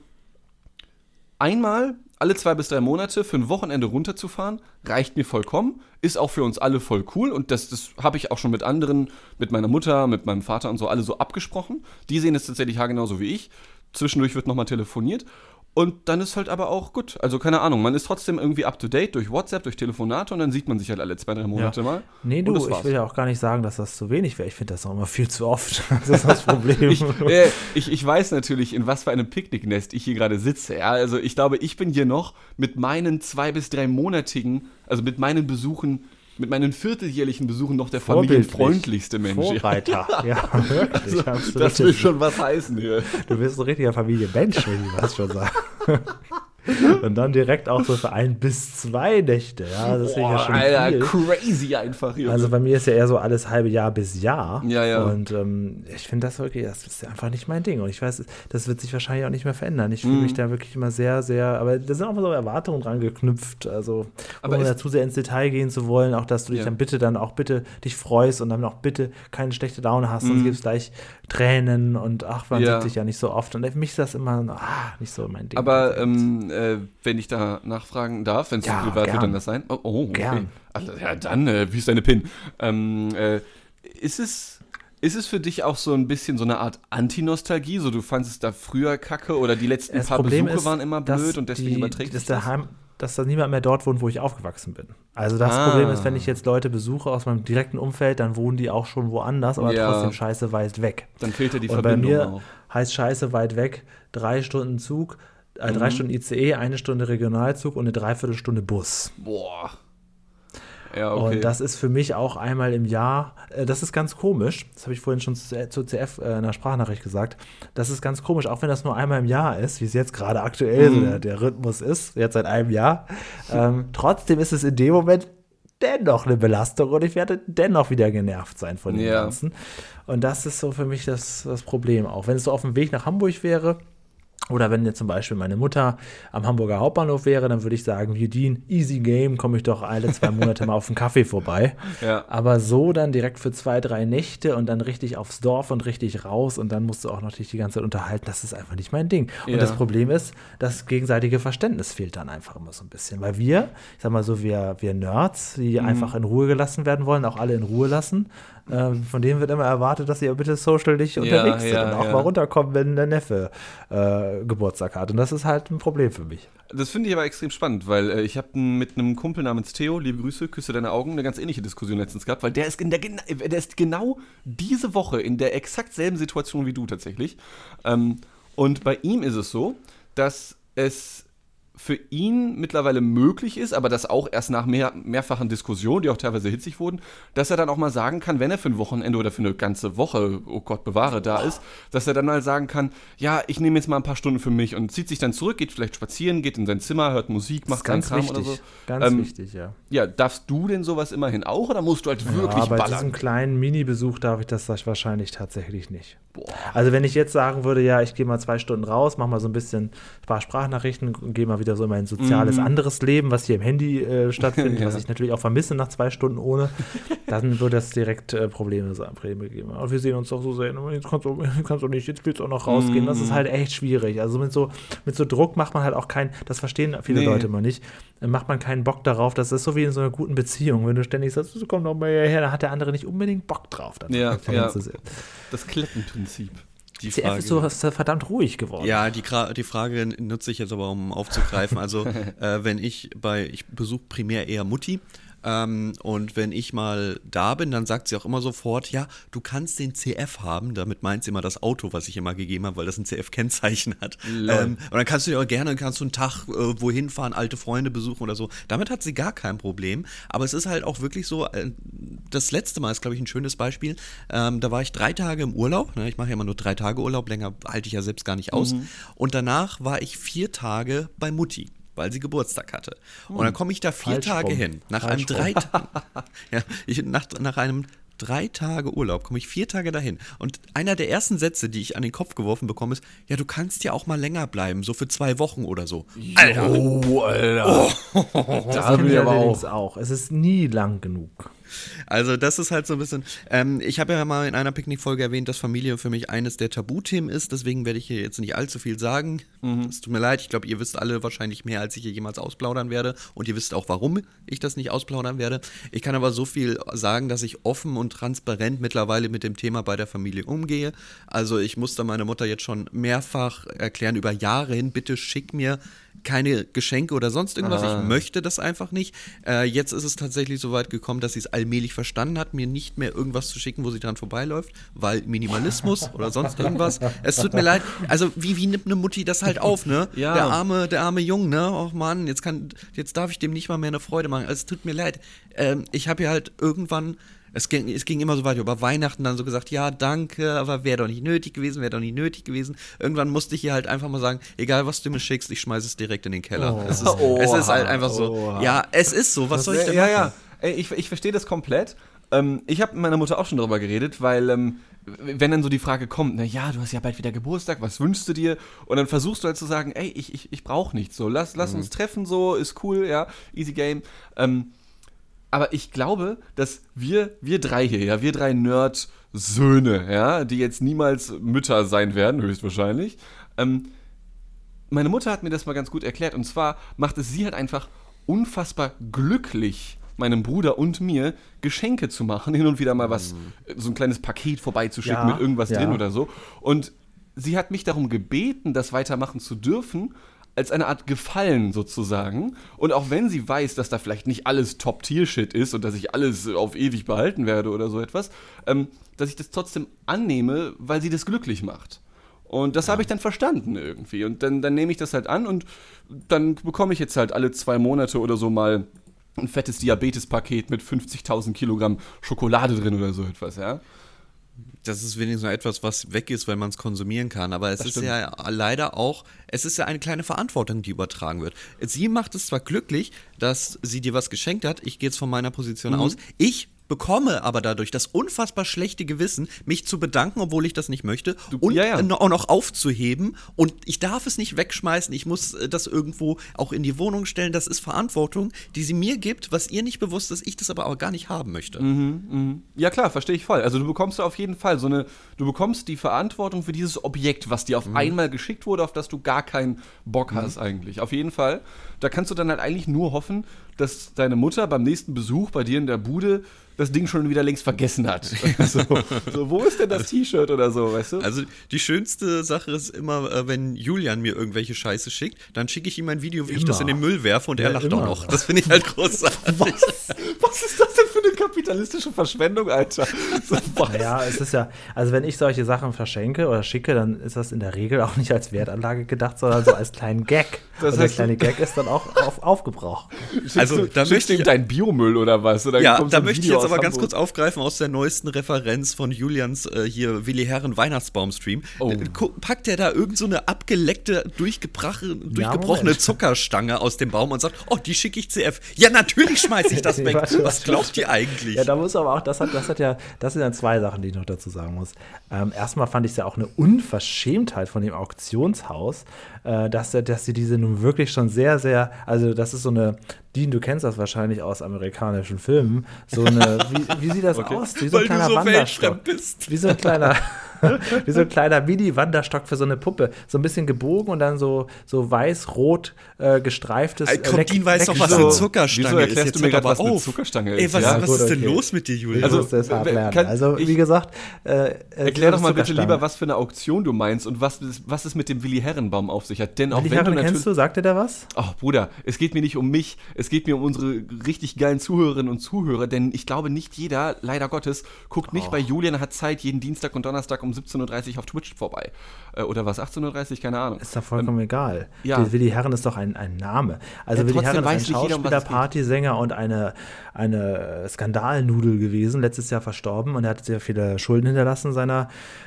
einmal alle zwei bis drei Monate für ein Wochenende runterzufahren, reicht mir vollkommen, ist auch für uns alle voll cool und das, das habe ich auch schon mit anderen, mit meiner Mutter, mit meinem Vater und so alle so abgesprochen. Die sehen es tatsächlich haargenau wie ich. Zwischendurch wird nochmal telefoniert und dann ist halt aber auch gut. Also keine Ahnung, man ist trotzdem irgendwie up to date durch WhatsApp, durch Telefonate und dann sieht man sich halt alle zwei, drei Monate
Ja.
mal.
Nee,
Und
du,
das
ich
war's.
will ja auch gar nicht sagen, dass das zu wenig wäre. Ich finde das auch immer viel zu oft. Das ist das Problem.
Ich, äh, ich, ich weiß natürlich, in was für einem Picknicknest ich hier gerade sitze. Ja? Also ich glaube, ich bin hier noch mit meinen zwei- bis drei monatigen, also mit meinen Besuchen, mit meinen vierteljährlichen Besuchen noch der
Vorbildlich.
familienfreundlichste Mensch. Ja.
Vorreiter. Ja, wirklich. absolut.
Das will schon was heißen hier.
Du bist ein richtiger Familienmensch, will ich was schon sagen. Und dann direkt auch so für ein bis zwei Nächte. Ja, das finde ich ja
Boah,
schon
Alter,
viel.
crazy einfach hier.
Also bei mir ist ja eher so alles halbe Jahr bis Jahr.
Ja, ja.
Und ähm, ich finde das wirklich, das ist einfach nicht mein Ding. Und ich weiß, das wird sich wahrscheinlich auch nicht mehr verändern. Ich fühle
Mhm.
mich da wirklich immer sehr, sehr, aber da sind auch so Erwartungen dran geknüpft. Also
Aber
ohne
ist-
da zu sehr ins Detail gehen zu wollen, auch dass du dich
Ja.
dann bitte dann auch bitte dich freust und dann auch bitte keine schlechte Laune hast,
Mhm.
sonst gibt es gleich Tränen und ach, man
Ja.
sieht sich ja nicht so oft. Und für mich ist das immer ah, nicht so mein Ding.
Aber ähm, äh, wenn ich da nachfragen darf, wenn es
Ja,
so privat
gern.
wird, dann das sein? Oh, oh okay.
Gern.
Also, ja, dann, äh, wie ist deine Pin? Ähm, äh, ist es... Ist es für dich auch so ein bisschen so eine Art Anti-Nostalgie? So, du fandest es da früher kacke oder die letzten
Das
paar
Problem
Besuche
ist,
waren immer
dass
blöd und deswegen
die,
überträgt
dass
sich
der
das?
Heim, dass da niemand mehr dort wohnt, wo ich aufgewachsen bin. Also das
Ah.
Problem ist, wenn ich jetzt Leute besuche aus meinem direkten Umfeld, dann wohnen die auch schon woanders, aber
Ja.
trotzdem scheiße weit weg.
Dann fehlt ja die
Und bei
Verbindung
mir
auch.
heißt scheiße weit weg, drei Stunden Zug, äh, drei
Mhm.
Stunden I C E, eine Stunde Regionalzug und eine Dreiviertelstunde Bus.
Boah. Ja, okay.
Und das ist für mich auch einmal im Jahr, äh, das ist ganz komisch, das habe ich vorhin schon zu, zu C F äh, in der Sprachnachricht gesagt, das ist ganz komisch, auch wenn das nur einmal im Jahr ist, wie es jetzt gerade aktuell so
Mhm.
der, der Rhythmus ist, jetzt seit einem Jahr, ähm, trotzdem ist es in dem Moment dennoch eine Belastung und ich werde dennoch wieder genervt sein von dem
Ja.
Ganzen. Und das ist so für mich das, das Problem auch. Wenn es so auf dem Weg nach Hamburg wäre, oder wenn jetzt zum Beispiel meine Mutter am Hamburger Hauptbahnhof wäre, dann würde ich sagen, Judin, easy game, komme ich doch alle zwei Monate mal auf einen Kaffee vorbei.
Ja.
Aber so dann direkt für zwei, drei Nächte und dann richtig aufs Dorf und richtig raus und dann musst du auch noch dich die ganze Zeit unterhalten, das ist einfach nicht mein Ding. Und
Ja.
das Problem ist, das gegenseitige Verständnis fehlt dann einfach immer so ein bisschen. Weil wir, ich sag mal so, wir, wir Nerds, die
Mhm.
einfach in Ruhe gelassen werden wollen, auch alle in Ruhe lassen, ähm, von denen wird immer erwartet, dass sie ja bitte social nicht
Ja,
unterwegs sind
ja,
und auch
ja.
mal runterkommen, wenn der Neffe äh, Geburtstag hat. Und das ist halt ein Problem für mich.
Das finde ich aber extrem spannend, weil äh, ich habe mit einem Kumpel namens Theo, liebe Grüße, küsse deine Augen, eine ganz ähnliche Diskussion letztens gehabt, weil der ist, in der, gena- der ist genau diese Woche in der exakt selben Situation wie du tatsächlich. Ähm, und bei ihm ist es so, dass es für ihn mittlerweile möglich ist, aber das auch erst nach mehr, mehrfachen Diskussionen, die auch teilweise hitzig wurden, dass er dann auch mal sagen kann, wenn er für ein Wochenende oder für eine ganze Woche, oh Gott bewahre, da ist, dass er dann mal sagen kann, ja, ich nehme jetzt mal ein paar Stunden für mich und zieht sich dann zurück, geht vielleicht spazieren, geht in sein Zimmer, hört Musik, macht seinen
ganz
Kram
wichtig,
oder so.
ganz
Ähm,
wichtig, ja.
Ja, darfst du denn sowas immerhin auch oder musst du halt wirklich
ja, bei
ballern?
diesem kleinen Mini-Besuch darf ich das wahrscheinlich tatsächlich nicht.
Boah.
Also wenn ich jetzt sagen würde, ja, ich gehe mal zwei Stunden raus, mache mal so ein bisschen ein paar Sprachnachrichten und gehe mal wieder so in mein soziales
Mhm.
anderes Leben, was hier im Handy äh, stattfindet,
Ja.
was ich natürlich auch vermisse nach zwei Stunden ohne, dann würde das direkt äh, Probleme, Probleme geben. Aber wir sehen uns doch so sehen, jetzt kannst du, kannst du nicht, jetzt willst du auch noch rausgehen. Das ist halt echt schwierig. Also mit so, mit so Druck macht man halt auch keinen, das verstehen viele
Nee.
Leute immer nicht, äh, macht man keinen Bock darauf. Das ist so wie in so einer guten Beziehung. Wenn du ständig sagst, so, komm doch mal hierher, dann hat der andere nicht unbedingt Bock drauf. Dann
Ja, ja.
zu sehen.
Das Klettenprinzip.
Die
C F ist so ist verdammt ruhig geworden.
Ja, die, Gra- die Frage nutze ich jetzt aber, um aufzugreifen. Also, äh, wenn ich bei, ich besuche primär eher Mutti. Ähm, und wenn ich mal da bin, dann sagt sie auch immer sofort, ja, du kannst den C F haben. Damit meint sie immer das Auto, was ich immer gegeben habe, weil das ein C F-Kennzeichen hat. Ähm, und dann kannst du dir auch gerne, kannst du einen Tag äh, wohin fahren, alte Freunde besuchen oder so. Damit hat sie gar kein Problem. Aber es ist halt auch wirklich so, äh, das letzte Mal ist, glaube ich, ein schönes Beispiel. Ähm, da war ich drei Tage im Urlaub. Ne? Ich mache ja immer nur drei Tage Urlaub, länger halte ich ja selbst gar nicht aus. Und danach war ich vier Tage bei Mutti, weil sie Geburtstag hatte. Und dann komme ich da vier
Falsch
Tage
rum.
hin. Nach
Falsch
einem drei Ta- ja, ich, nach, nach einem drei Tage Urlaub komme ich vier Tage dahin. Und einer der ersten Sätze, die ich an den Kopf geworfen bekomme, ist, ja, du kannst ja auch mal länger bleiben, so für zwei Wochen oder so.
Alter. Oh, Alter.
Das
Da
finde
bin
ich
ich aber
allerdings
auch.
auch. Es ist nie lang genug.
Also das ist halt so ein bisschen, ähm, ich habe ja mal in einer Picknick-Folge erwähnt, dass Familie für mich eines der Tabuthemen ist, deswegen werde ich hier jetzt nicht allzu viel sagen.
Mhm.
Es tut mir leid, ich glaube, ihr wisst alle wahrscheinlich mehr, als ich hier jemals ausplaudern werde und ihr wisst auch, warum ich das nicht ausplaudern werde. Ich kann aber so viel sagen, dass ich offen und transparent mittlerweile mit dem Thema bei der Familie umgehe. Also ich musste meiner Mutter jetzt schon mehrfach erklären, über Jahre hin, bitte schick mir keine Geschenke oder sonst irgendwas.
Ah.
Ich möchte das einfach nicht. Äh, jetzt ist es tatsächlich so weit gekommen, dass sie es allmählich verstanden hat, mir nicht mehr irgendwas zu schicken, wo sie dran vorbeiläuft, weil Minimalismus oder sonst irgendwas. Es tut mir leid. Also wie, wie nimmt eine Mutti das halt auf, ne?
Ja.
Der arme, der arme Junge, ne? Och Mann, jetzt kann, jetzt darf ich dem nicht mal mehr eine Freude machen. Also, es tut mir leid. Ähm, ich habe ja halt irgendwann Es ging, es ging immer so weiter, über Weihnachten dann so gesagt, ja, danke, aber wäre doch nicht nötig gewesen, wäre doch nicht nötig gewesen. Irgendwann musste ich hier halt einfach mal sagen, egal was du mir schickst, ich schmeiße es direkt in den Keller.
Oh.
Es, ist, es ist halt einfach so,
Oha.
ja, es ist so, was soll ich denn
ja,
machen?
ja. Ey, ich, ich verstehe das komplett. Ähm, ich habe mit meiner Mutter auch schon darüber geredet, weil ähm, wenn dann so die Frage kommt, na ja, du hast ja bald wieder Geburtstag, was wünschst du dir? Und dann versuchst du halt zu sagen, ey, ich, ich, ich brauche nichts, so, lass, lass
Mhm.
uns treffen, so, ist cool, ja, easy game. Ähm, aber ich glaube, dass wir, wir drei hier, ja, wir drei Nerd-Söhne, ja, die jetzt niemals Mütter sein werden, höchstwahrscheinlich, ähm, meine Mutter hat mir das mal ganz gut erklärt, und zwar macht es sie halt einfach unfassbar glücklich, meinem Bruder und mir Geschenke zu machen, hin und wieder mal was, so ein kleines Paket vorbeizuschicken
Ja,
mit irgendwas
ja.
drin oder so. Und sie hat mich darum gebeten, das weitermachen zu dürfen, als eine Art Gefallen sozusagen. Und auch wenn sie weiß, dass da vielleicht nicht alles Top-Tier-Shit ist und dass ich alles auf ewig behalten werde oder so etwas, ähm, dass ich das trotzdem annehme, weil sie das glücklich macht. Und das habe ich dann verstanden irgendwie. Und dann, dann nehme ich das halt an und dann bekomme ich jetzt halt alle zwei Monate oder so mal ein fettes Diabetes-Paket mit fünfzigtausend Kilogramm Schokolade drin oder so etwas, ja.
Das ist wenigstens noch etwas, was weg ist, weil man es konsumieren kann. Aber es
Das
ist
stimmt.
ja leider auch, es ist ja eine kleine Verantwortung, die übertragen wird. Sie macht es zwar glücklich, dass sie dir was geschenkt hat, ich gehe jetzt von meiner Position
Mhm.
aus, ich bekomme aber dadurch das unfassbar schlechte Gewissen, mich zu bedanken, obwohl ich das nicht möchte, und
ja, ja.
äh, auch noch aufzuheben, und ich darf es nicht wegschmeißen, ich muss äh, das irgendwo auch in die Wohnung stellen. Das ist Verantwortung, die sie mir gibt, was ihr nicht bewusst ist, ich das aber auch gar nicht haben möchte.
Ja klar, verstehe ich voll. Also du bekommst auf jeden Fall so eine, du bekommst die Verantwortung für dieses Objekt, was dir auf einmal geschickt wurde, auf das du gar keinen Bock hast eigentlich. Auf jeden Fall. Da kannst du dann halt eigentlich nur hoffen, dass deine Mutter beim nächsten Besuch bei dir in der Bude das Ding schon wieder längst vergessen hat. so, so, wo ist denn das T-Shirt oder so, weißt du?
Also die schönste Sache ist immer, äh, wenn Julian mir irgendwelche Scheiße schickt, dann schicke ich ihm ein Video, wie immer. ich das in den Müll werfe und ja, er lacht immer. Auch noch. Das finde ich halt großartig.
Was? Was ist das denn für eine kapitalistische Verschwendung, Alter? So,
ja, es ist ja, also wenn ich solche Sachen verschenke oder schicke, dann ist das in der Regel auch nicht als Wertanlage gedacht, sondern so als kleinen Gag. Das und der kleine Gag ist dann auch auf, aufgebraucht.
Also da möchte ich deinen Biomüll oder was? Oder
ja, da möchte ich jetzt aber ganz kurz aufgreifen aus der neuesten Referenz von Julians äh, hier Willi Herren Weihnachtsbaum-Stream. Oh. Packt er da irgend so eine abgeleckte, durchgebrochene ja, Zuckerstange aus dem Baum und sagt, oh, die schicke ich C F. Ja, natürlich schmeiße ich das weg. Was glaubt ihr eigentlich?
Ja, da muss aber auch, das hat, das hat ja, das sind dann zwei Sachen, die ich noch dazu sagen muss. Ähm, erstmal fand ich es ja auch eine Unverschämtheit von dem Auktionshaus, äh, dass, dass sie diese nun wirklich schon sehr, sehr, also das ist so eine, Dean, du kennst das wahrscheinlich aus amerikanischen Filmen, so eine, wie, wie sieht das okay. aus? Wie so ein
Weil
kleiner
du so
Wanderstock.
Bist.
Wie so ein kleiner, wie so ein kleiner Mini-Wanderstock für so eine Puppe. So ein bisschen gebogen und dann so, so weiß-rot äh, gestreiftes.
Ey, komm, Dean weiß doch, was eine Zuckerstange
Wieso erklärst
ist.
du mir gerade, was eine Zuckerstange ist?
Ey, was,
ja?
was
gut,
ist denn
okay.
los mit dir, Julian?
Also, das hart lernen. Also, wie gesagt, äh,
erklär doch mal bitte lieber, was für eine Auktion du meinst und was, was es mit dem Willi Herrenbaum auf sich hat. Denn auch
Willi
wenn
Herren
du
kennst du? Sagt dir der was?
Ach, Bruder, es geht mir nicht um mich, es geht mir um unsere richtig geilen Zuhörerinnen und Zuhörer, denn ich glaube, nicht jeder, leider Gottes, guckt nicht
oh.
bei Julian hat Zeit jeden Dienstag und Donnerstag um siebzehn Uhr dreißig auf Twitch vorbei. Äh, oder was, achtzehn Uhr dreißig? Keine Ahnung.
Ist doch vollkommen ähm, egal.
Ja.
Willi Herren ist doch ein, ein Name. Also
ja,
Willi Herren ist ein
jeder,
Schauspieler, um Partysänger und eine, eine Skandalnudel gewesen, letztes Jahr verstorben und er hat sehr viele Schulden hinterlassen seiner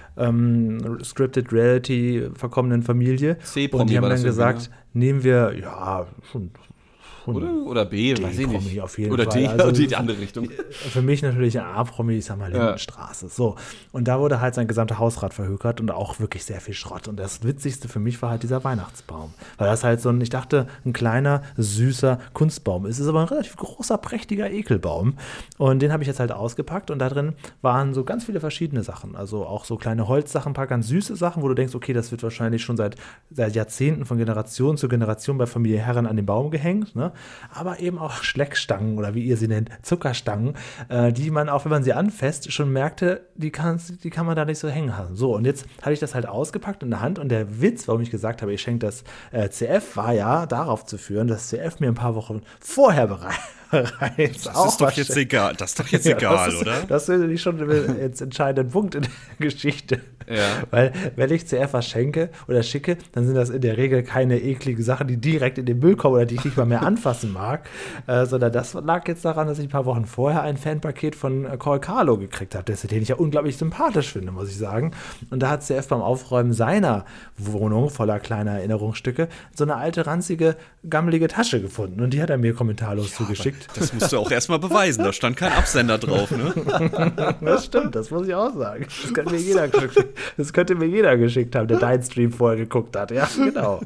ähm, Scripted Reality verkommenen Familie.
C-Promi
und die haben
war
dann
das
gesagt,
ja.
nehmen wir, ja, schon
Oder, oder B,
D
weiß ich nicht.
Auf jeden
oder
Fall.
D,
also,
die, die andere Richtung.
Für mich natürlich ein A-Promi, ich sag mal Lindenstraße. Ja. So. Und da wurde halt sein gesamter Hausrat verhökert und auch wirklich sehr viel Schrott. Und das Witzigste für mich war halt dieser Weihnachtsbaum. Weil das halt so ein, ich dachte, ein kleiner, süßer Kunstbaum ist. Es ist aber ein relativ großer, prächtiger Ekelbaum. Und den habe ich jetzt halt ausgepackt und da drin waren so ganz viele verschiedene Sachen. Also auch so kleine Holzsachen, ein paar ganz süße Sachen, wo du denkst, okay, das wird wahrscheinlich schon seit, seit Jahrzehnten von Generation zu Generation bei Familie Herren an den Baum gehängt, ne? Aber eben auch Schleckstangen oder wie ihr sie nennt, Zuckerstangen, äh, die man auch, wenn man sie anfasst, schon merkte, die kann, die kann man da nicht so hängen lassen. So, und jetzt hatte ich das halt ausgepackt in der Hand und der Witz, warum ich gesagt habe, ich schenke das äh, C F, war ja darauf zu führen, dass C F mir ein paar Wochen vorher bereitet.
Das auch ist doch jetzt egal, das ist doch jetzt egal,
ja, das ist,
oder?
Das ist nicht schon jetzt entscheidenden Punkt in der Geschichte.
Ja.
Weil, wenn ich C F was schenke oder schicke, dann sind das in der Regel keine ekligen Sachen, die direkt in den Müll kommen oder die ich nicht mal mehr anfassen mag, äh, sondern das lag jetzt daran, dass ich ein paar Wochen vorher ein Fanpaket von äh, Col Carlo gekriegt habe, den ich ja unglaublich sympathisch finde, muss ich sagen. Und da hat C F beim Aufräumen seiner Wohnung voller kleiner Erinnerungsstücke so eine alte, ranzige, gammelige Tasche gefunden und die hat er mir kommentarlos ja, zugeschickt.
Das musst du auch erstmal beweisen, da stand kein Absender drauf, ne?
Das stimmt, das muss ich auch sagen. Das könnte mir jeder, das könnte mir jeder geschickt haben, der deinen Stream vorher geguckt hat. Ja, genau.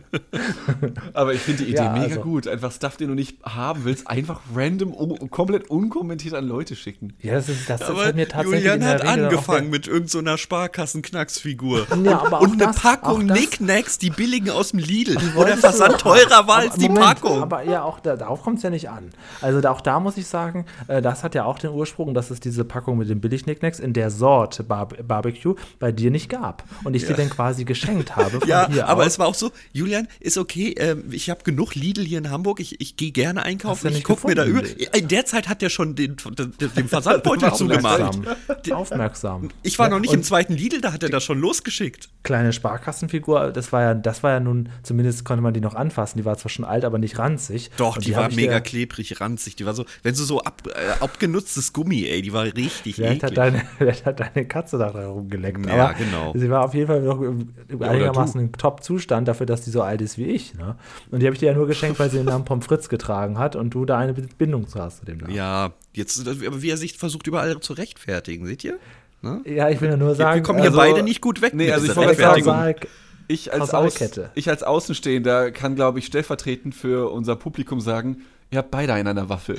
Aber ich finde die Idee
ja,
mega
also.
gut. Einfach Stuff, den du nicht haben willst, einfach random, um, komplett unkommentiert an Leute schicken.
Ja, das ist das
aber
hat mir tatsächlich
Julian
in der
hat
Regel
angefangen mit irgendeiner so Sparkassen-Knacksfigur.
Ja, aber
und eine
das,
Packung Knickknacks, die billigen aus dem Lidl, wo der
wolltest
Versand
du-
teurer war
aber-
als die
Moment,
Packung.
Aber ja, auch da, darauf kommt es ja nicht an. Also da, auch da muss ich sagen, äh, das hat ja auch den Ursprung, dass es diese Packung mit den Billig-Knickknacks in der Sorte Bar- Barbecue bei dir nicht gab. Und ich
Ja.
dir dann quasi geschenkt habe von
Ja,
hier
aber
aus.
es war auch so, Julian, ist okay, ähm, ich habe genug Lidl hier in Hamburg, ich, ich gehe gerne
Hast
einkaufen,
du
ich
nicht
gucke mir da über.
gefunden?
In der Zeit hat der schon den, den, den Versandbeutel zugemacht.
Aufmerksam. Aufmerksam.
Ich war
Ja,
noch nicht
und
im zweiten Lidl, da hat er das schon losgeschickt.
kleine Sparkassenfigur, das war ja, das war ja nun, zumindest konnte man die noch anfassen, die war zwar schon alt, aber nicht ranzig.
Doch,
Und
die, war
hab ich
mega
dir-
klebrig, ranzig. Die war so, wenn du so ab, äh, abgenutztes Gummi, ey, die war richtig
Vielleicht hat,
eklig.
deine, vielleicht hat deine Katze da dran rumgeleckt.
Ja,
aber
genau.
Sie war auf jeden Fall noch im, im
oder
einigermaßen im Top-Zustand dafür, dass die so alt ist wie ich. Ne? Und die habe ich dir ja nur geschenkt, weil sie den Namen Pommes frites getragen hat und du da eine Bindung zu hast zu dem Namen.
Ja, jetzt, aber wie er sich versucht, überall zu rechtfertigen, seht ihr? Ne?
Ja, ich will ja nur sagen,
Wir kommen hier
also-
beide nicht gut weg
Nee,
mit
also ich
dieser
wollte gerade sagen,
Rechtfertigung.
Ich als, Aus,
Kausalkette.
ich als Außenstehender kann, glaube ich, stellvertretend für unser Publikum sagen, ihr habt beide einen an der Waffel.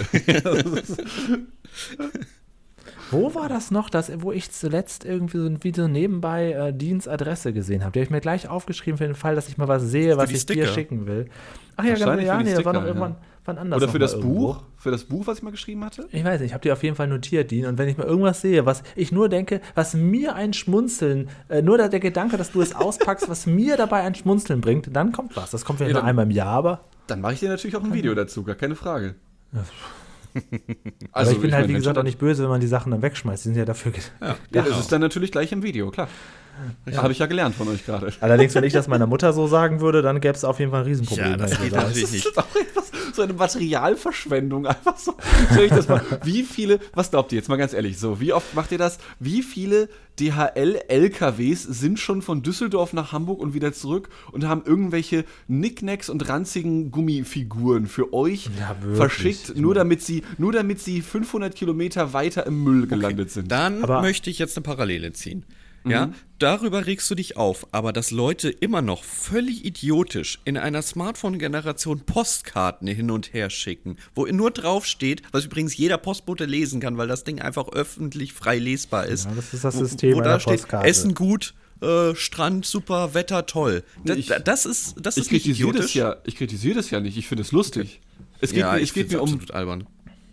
Wo war das noch, dass, wo ich zuletzt irgendwie so ein Video nebenbei äh, Deans Adresse gesehen habe? Die habe ich mir gleich aufgeschrieben für den Fall, dass ich mal was sehe, was
die
ich dir
Sticker.
schicken will. Ach ja, ganz,
Wahrscheinlich
ja,
für die
nee, das war noch
Sticker,
irgendwann, wann anders.
Oder
noch
für
mal
das
irgendwo.
Buch? Für das Buch, was ich mal geschrieben hatte?
Ich weiß nicht, ich habe die auf jeden Fall notiert, Dean. Und wenn ich mal irgendwas sehe, was ich nur denke, was mir ein Schmunzeln, äh, nur der, der Gedanke, dass du es auspackst, was mir dabei ein Schmunzeln bringt, dann kommt was. Das kommt vielleicht
Ja,
nur
dann-
einmal im Jahr, aber.
Dann mache ich dir natürlich auch ein Video dazu, gar keine Frage.
Also ich bin halt,
meine,
wie
wenn
gesagt,
schon-
auch nicht böse, wenn man die Sachen dann wegschmeißt. Die sind ja dafür. Ge-
Ja,
Genau.
das ist dann natürlich gleich im Video, klar. Ja. Habe ich ja gelernt von euch gerade.
Allerdings, wenn ich das meiner Mutter so sagen würde, dann gäbe es auf jeden Fall ein Riesenproblem.
Ja, das
kann ich
geht
dir sagen.
natürlich
Das
nicht.
ist doch etwas, so eine Materialverschwendung. Einfach so. Stell ich das mal. Wie viele, was glaubt ihr jetzt mal ganz ehrlich, so, wie oft macht ihr das? Wie viele D H L-L K Ws sind schon von Düsseldorf nach Hamburg und wieder zurück und haben irgendwelche Knickknacks und ranzigen Gummifiguren für euch
Ja, wirklich.
verschickt, nur damit, sie, nur damit sie fünfhundert Kilometer weiter im Müll gelandet sind?
Dann
Aber-
möchte ich jetzt eine Parallele ziehen. Ja, darüber regst du dich auf, aber dass Leute immer noch völlig idiotisch in einer Smartphone-Generation Postkarten hin und her schicken, wo nur drauf steht, was übrigens jeder Postbote lesen kann, weil das Ding einfach öffentlich frei lesbar ist.
Ja, das ist das
Wo-
System
wo
einer
da steht,
Postkarte.
Essen gut, äh, Strand super, Wetter toll. Das,
Ich-
das ist, das
Ich
ist nicht
kritisiere das
idiotisch.
ja, ich kritisiere das ja nicht, ich finde es lustig. Es geht
ja,
mir,
ich
es geht
finde
mir
es
um,
absolut albern.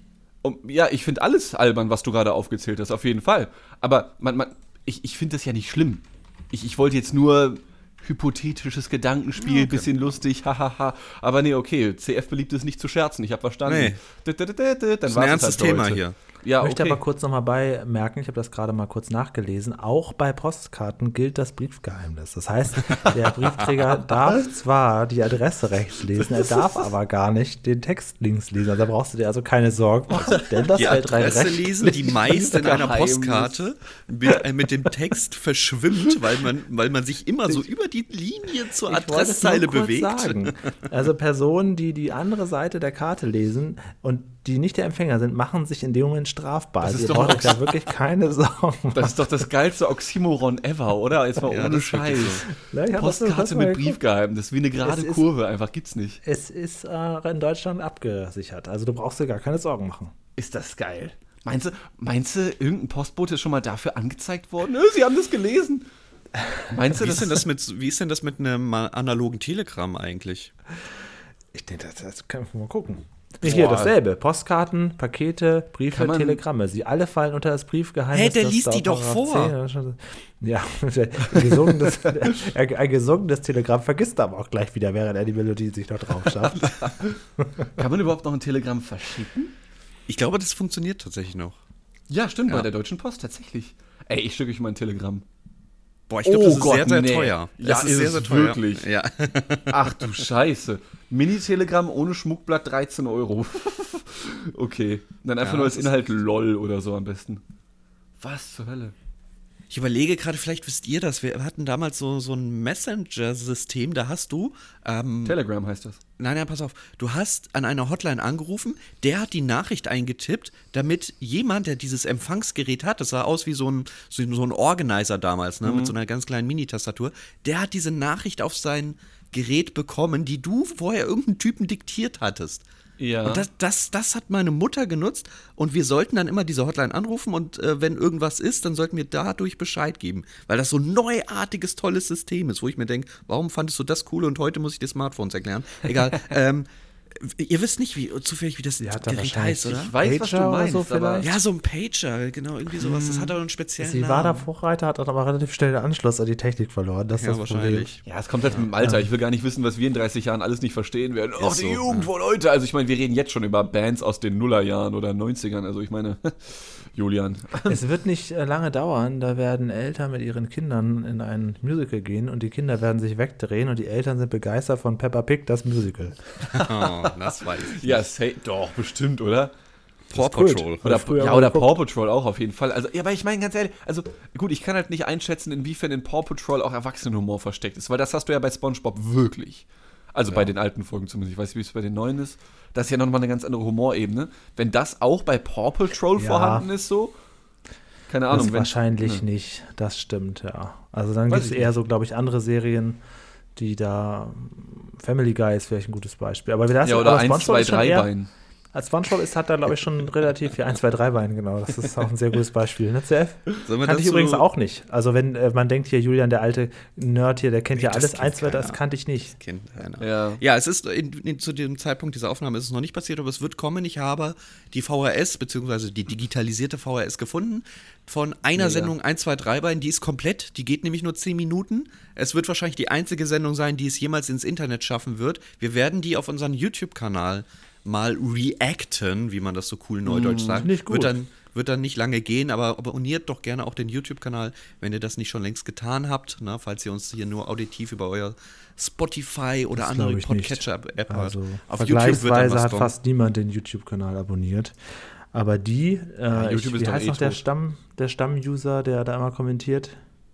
um, ja, ich finde alles albern, was du gerade aufgezählt hast, auf jeden Fall. Aber man, man, ich, ich finde das ja nicht schlimm. Ich, ich wollte jetzt nur hypothetisches Gedankenspiel, bisschen lustig, hahaha. Aber nee, okay, C F beliebt es nicht zu scherzen, ich habe verstanden.
Nee.
Dann
Das ist
war's
ein
es
ernstes
halt für
Thema
heute.
hier.
Ja,
Ich möchte
okay.
aber kurz nochmal beimerken, ich habe das gerade mal kurz nachgelesen, auch bei Postkarten gilt das Briefgeheimnis. Das heißt, der Briefträger darf zwar die Adresse rechts lesen, er darf aber gar nicht den Text links lesen. Also da brauchst du dir also keine Sorgen machen, denn das
Die
fällt rein
Adresse
rechts.
lesen, die meist in einer
Geheimnis.
Postkarte mit, äh, mit dem Text verschwimmt, weil man, weil man sich immer so über die Linie zur
Ich wollte es nur
Adresszeile
kurz
bewegt.
sagen. Also Personen, die die andere Seite der Karte lesen und die nicht der Empfänger sind, machen sich in dem Moment strafbar.
Das
Also
ist
ihr
doch
braucht euch da wirklich keine Sorgen.
Das ist doch das geilste Oxymoron ever, oder? Jetzt mal
Ja,
ohne
das ist wirklich
Scheiß.
Ja, ich hab das- das
Postkarte
mal
mit
geguckt.
Briefgeheimnis, wie eine gerade
Es ist-
Kurve, einfach gibt's nicht.
Es ist äh, in Deutschland abgesichert. Also du brauchst dir gar keine Sorgen machen.
Ist das geil. Meinst du, meinst du, irgendein Postbote ist schon mal dafür angezeigt worden? Äh, Sie haben das gelesen. Meinst du,
Wie
das
ist, denn das mit, wie ist denn das mit einem analogen Telegramm eigentlich?
Ich denke, das, das können wir mal gucken. Nee, hier
Boah.
dasselbe. Postkarten, Pakete, Briefe,
Kann man-
Telegramme. Sie alle fallen unter das Briefgeheimnis.
Hä, der
das
liest
da
die doch
Paragraph
vor.
zehn, das ist schon so- Ja, ein gesungenes, ein gesungenes Telegramm vergisst er aber auch gleich wieder, während er die Melodie sich noch drauf schafft.
Kann man überhaupt noch ein Telegramm verschicken?
Ich glaube, das funktioniert tatsächlich noch.
Ja, stimmt,
Ja.
bei der Deutschen Post tatsächlich. Ey, ich schicke euch mal ein Telegramm.
Boah, ich glaube,
Oh
das ist
Gott,
sehr, sehr
nee.
teuer.
Ja,
das ist
ist
sehr,
es
sehr teuer.
wirklich?
Ja.
Ach du Scheiße. Mini-Telegramm ohne Schmuckblatt dreizehn Euro. Okay. Dann einfach
Ja,
nur als
das ist
Inhalt LOL oder so am besten. Was zur Hölle?
Ich überlege gerade, vielleicht wisst ihr das. Wir hatten damals so, so ein Messenger-System, da hast du. Ähm,
Telegram heißt das.
Nein, nein, pass auf. Du hast an einer Hotline angerufen, der hat die Nachricht eingetippt, damit jemand, der dieses Empfangsgerät hat, das sah aus wie so ein, so so ein Organizer damals, ne, mit so einer ganz kleinen Mini-Tastatur, der hat diese Nachricht auf sein Gerät bekommen, die du vorher irgendeinem Typen diktiert hattest.
Ja.
Und das, das, das hat meine Mutter genutzt und wir sollten dann immer diese Hotline anrufen und äh, wenn irgendwas ist, dann sollten wir dadurch Bescheid geben, weil das so ein neuartiges, tolles System ist, wo ich mir denke, warum fandest du das cool und heute muss ich dir Smartphones erklären? Egal. ähm, ihr wisst nicht, wie zufällig, wie das
Die hat da
Gerät
wahrscheinlich-
heißt, oder?
Ich weiß, was du
Pager oder
meinst,
so
aber
vielleicht?
Ja, so ein Pager, genau, irgendwie sowas. Das hat aber einen speziellen
Sie
Namen.
war da Vorreiter, hat dann aber relativ schnell den Anschluss an die Technik verloren. Das ist
Ja,
das Problem.
wahrscheinlich.
Ja, es kommt halt mit dem Alter. Ich will gar nicht wissen, was wir in dreißig Jahren alles nicht verstehen werden. Oh,
Ist
die
so,
Jugend
ja.
von heute. Also ich meine, wir reden jetzt schon über Bands aus den Nullerjahren oder neunzigern. Also ich meine, Julian.
Es wird nicht äh, lange dauern, da werden Eltern mit ihren Kindern in ein Musical gehen und die Kinder werden sich wegdrehen und die Eltern sind begeistert von Peppa Pig, das Musical.
Oh, das weiß ich.
Ja, say, doch, bestimmt, oder?
Paw
gut.
Patrol.
Oder,
früher
ja,
mal
oder
geguckt.
Paw Patrol auch auf jeden Fall. Also, ja, aber ich meine ganz ehrlich, also gut, ich kann halt nicht einschätzen, inwiefern in Paw Patrol auch Erwachsenenhumor versteckt ist, weil das hast du ja bei SpongeBob wirklich. Also bei den alten Folgen zumindest. Ich weiß nicht, wie es bei den neuen ist. Das ist ja nochmal eine ganz andere Humorebene. Wenn das auch bei Paw Patrol
Ja.
vorhanden ist, so, keine Ahnung.
Das
wenn,
wahrscheinlich
Ja.
nicht, das stimmt, ja. Also dann
Weiß
gibt es
ich
eher
nicht.
so, glaube ich, andere Serien, die da, Family Guy ist vielleicht ein gutes Beispiel. Aber das
Ja, oder
aber
eins,
SpongeBob
zwei,
ist schon
drei
eher,
Bein.
Als SpongeBob ist, hat er, glaube ich, schon relativ viel eins, zwei, drei Bein, genau. Das ist auch ein sehr gutes Beispiel. Ne, C F? Kannte ich übrigens auch nicht. Also wenn äh, man denkt hier, Julian, der alte Nerd hier, der kennt ja alles. eins, zwei, das kannte ich nicht.
Das kennt keiner.
Ja,
ja es ist, in, in, zu dem Zeitpunkt dieser Aufnahme ist es noch nicht passiert, aber es wird kommen. Ich habe die V H S, beziehungsweise die digitalisierte V H S gefunden, von einer
Mega.
Sendung eins, zwei, drei Bein, die ist komplett, die geht nämlich nur zehn Minuten. Es wird wahrscheinlich die einzige Sendung sein, die es jemals ins Internet schaffen wird. Wir werden die auf unseren YouTube-Kanal mal reacten, wie man das so cool neudeutsch sagt.
Nicht gut.
Wird dann, wird dann nicht lange gehen, aber abonniert doch gerne auch den YouTube-Kanal, wenn ihr das nicht schon längst getan habt, ne, falls ihr uns hier nur auditiv über euer Spotify oder
Das
andere
glaub ich nicht.
Podcatcher-App
Also
Auf YouTube wird dann
vergleichsweise
was
hat
kommen.
fast niemand den YouTube-Kanal abonniert. Aber die, äh,
Ja,
ich,
YouTube ist
wie
doch
heißt
eh
noch der
tot.
Stamm, der Stamm-User, der da immer kommentiert?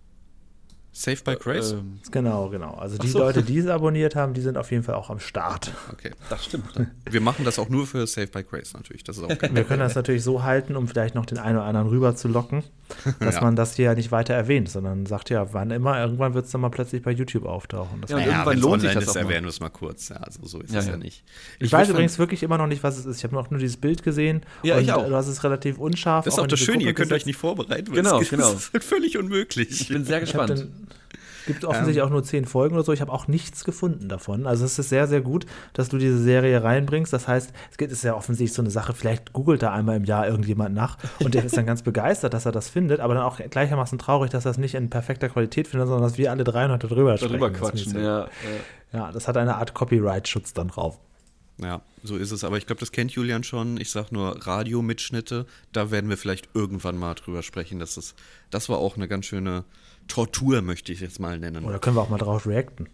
Safe by Grace?
Ähm,
Genau, genau. Also die
Ach so.
Leute, die es abonniert haben, die sind auf jeden Fall auch am Start.
Okay.
das stimmt.
Wir machen das auch nur für Safe by Grace natürlich. Das ist auch kein
Wir können das natürlich so halten, um vielleicht noch den einen oder anderen rüber zu locken, dass
Ja.
man das hier ja nicht weiter erwähnt, sondern sagt ja, wann immer, irgendwann wird es dann mal plötzlich bei YouTube auftauchen. Das
Ja, und
war-
Ja,
irgendwann
wenn es
lohnt sich
online
das
ist,
auch mal.
erwähnen wir es mal kurz. Ja, also so ist
Ja,
es
ja.
ja nicht.
ich weiß
würd
übrigens wirklich immer noch nicht, was es ist. Ich habe noch nur dieses Bild gesehen.
Ja,
und
ich auch.
Du hast es relativ unscharf.
Das ist auch
in
das
diese
Schöne, ihr
Gruppe
könnt euch
gesetzt.
nicht vorbereiten. weil
Genau,
es
genau.
ist halt völlig unmöglich.
Ich bin sehr
Ich hab
gespannt.
den, gibt offensichtlich auch nur zehn Folgen oder so. Ich habe auch nichts gefunden davon. Also es ist sehr, sehr gut, dass du diese Serie reinbringst. Das heißt, es geht- ist ja offensichtlich so eine Sache, vielleicht googelt da einmal im Jahr irgendjemand nach und der ist dann ganz begeistert, dass er das findet, aber dann auch gleichermaßen traurig, dass er es nicht in perfekter Qualität findet, sondern dass wir alle dreihundert darüber sprechen.
Darüber
Das
quatschen,
ist
ja. ja.
Ja, das hat eine Art Copyright-Schutz dann drauf.
Ja, so ist es. Aber ich glaube, das kennt Julian schon. Ich sag nur Radiomitschnitte. Da werden wir vielleicht irgendwann mal drüber sprechen. Das, ist, das war auch eine ganz schöne Tortur, möchte ich jetzt mal nennen.
Oder können wir auch mal drauf reacten?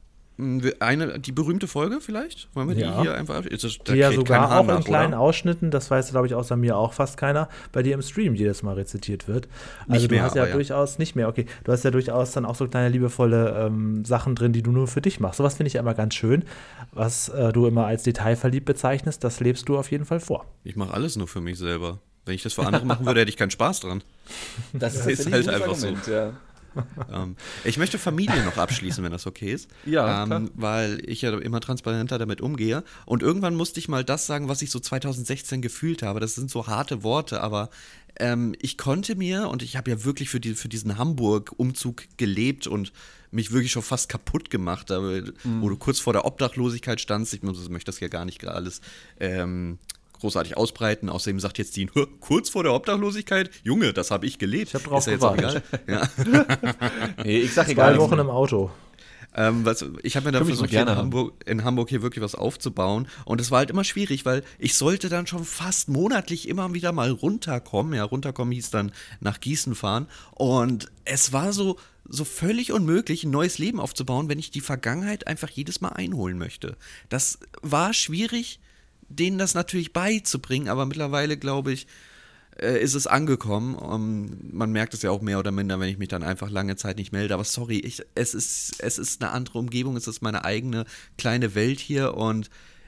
Eine, die berühmte Folge vielleicht? Wollen wir
Ja.
die hier einfach? Ist das, da
Die ja
kräht
sogar
kein Hahn
auch in
nach,
kleinen
oder?
Ausschnitten, das weiß, glaube ich, außer mir auch fast keiner, bei dir im Stream jedes Mal rezitiert wird. Also
Nicht
du
mehr,
hast ja,
aber ja.
durchaus, nicht mehr, okay, du hast ja durchaus dann auch so kleine liebevolle ähm, Sachen drin, die du nur für dich machst. Sowas finde ich ja immer ganz schön, was äh, du immer als detailverliebt bezeichnest, das lebst du auf jeden Fall vor.
Ich mache alles nur für mich selber. Wenn ich das für andere machen würde, hätte ich keinen Spaß dran.
Das
ist
tatsächlich
halt
ein
einfach
gutes Argument, ja.
ähm, ich möchte Familie noch abschließen, wenn das okay ist.
Ja, klar.
ähm, weil ich ja immer transparenter damit umgehe. Und irgendwann musste ich mal das sagen, was ich so zwanzig sechzehn gefühlt habe. Das sind so harte Worte, aber ähm, ich konnte mir, und ich habe ja wirklich für, die, für diesen Hamburg-Umzug gelebt und mich wirklich schon fast kaputt gemacht, aber,
Mhm.
wo du kurz vor der Obdachlosigkeit standst. Ich muss- möchte das ja gar nicht gerade alles ähm, großartig ausbreiten. Außerdem sagt jetzt die, "Hä, kurz vor der Obdachlosigkeit? Junge, das habe ich gelebt.
Ich hab drauf
Ist ja jetzt auch
gewartet.
egal. Ja.
Nee, ich sag
Zwei
egal.
Wochen im Auto.
Ähm, was, ich habe mir dann
Können wir
versucht,
so
hier in
gerne haben.
Hamburg, in Hamburg hier wirklich was aufzubauen. Und es war halt immer schwierig, weil ich sollte dann schon fast monatlich immer wieder mal runterkommen. Ja, runterkommen hieß dann nach Gießen fahren. Und es war so, so völlig unmöglich, ein neues Leben aufzubauen, wenn ich die Vergangenheit einfach jedes Mal einholen möchte. Das war schwierig, denen das natürlich beizubringen, aber mittlerweile, glaube ich, äh, ist es angekommen. Um, man merkt es ja auch mehr oder minder, wenn ich mich dann einfach lange Zeit nicht melde. Aber sorry, ich, es, ist, es ist eine andere Umgebung, es ist meine eigene kleine Welt hier und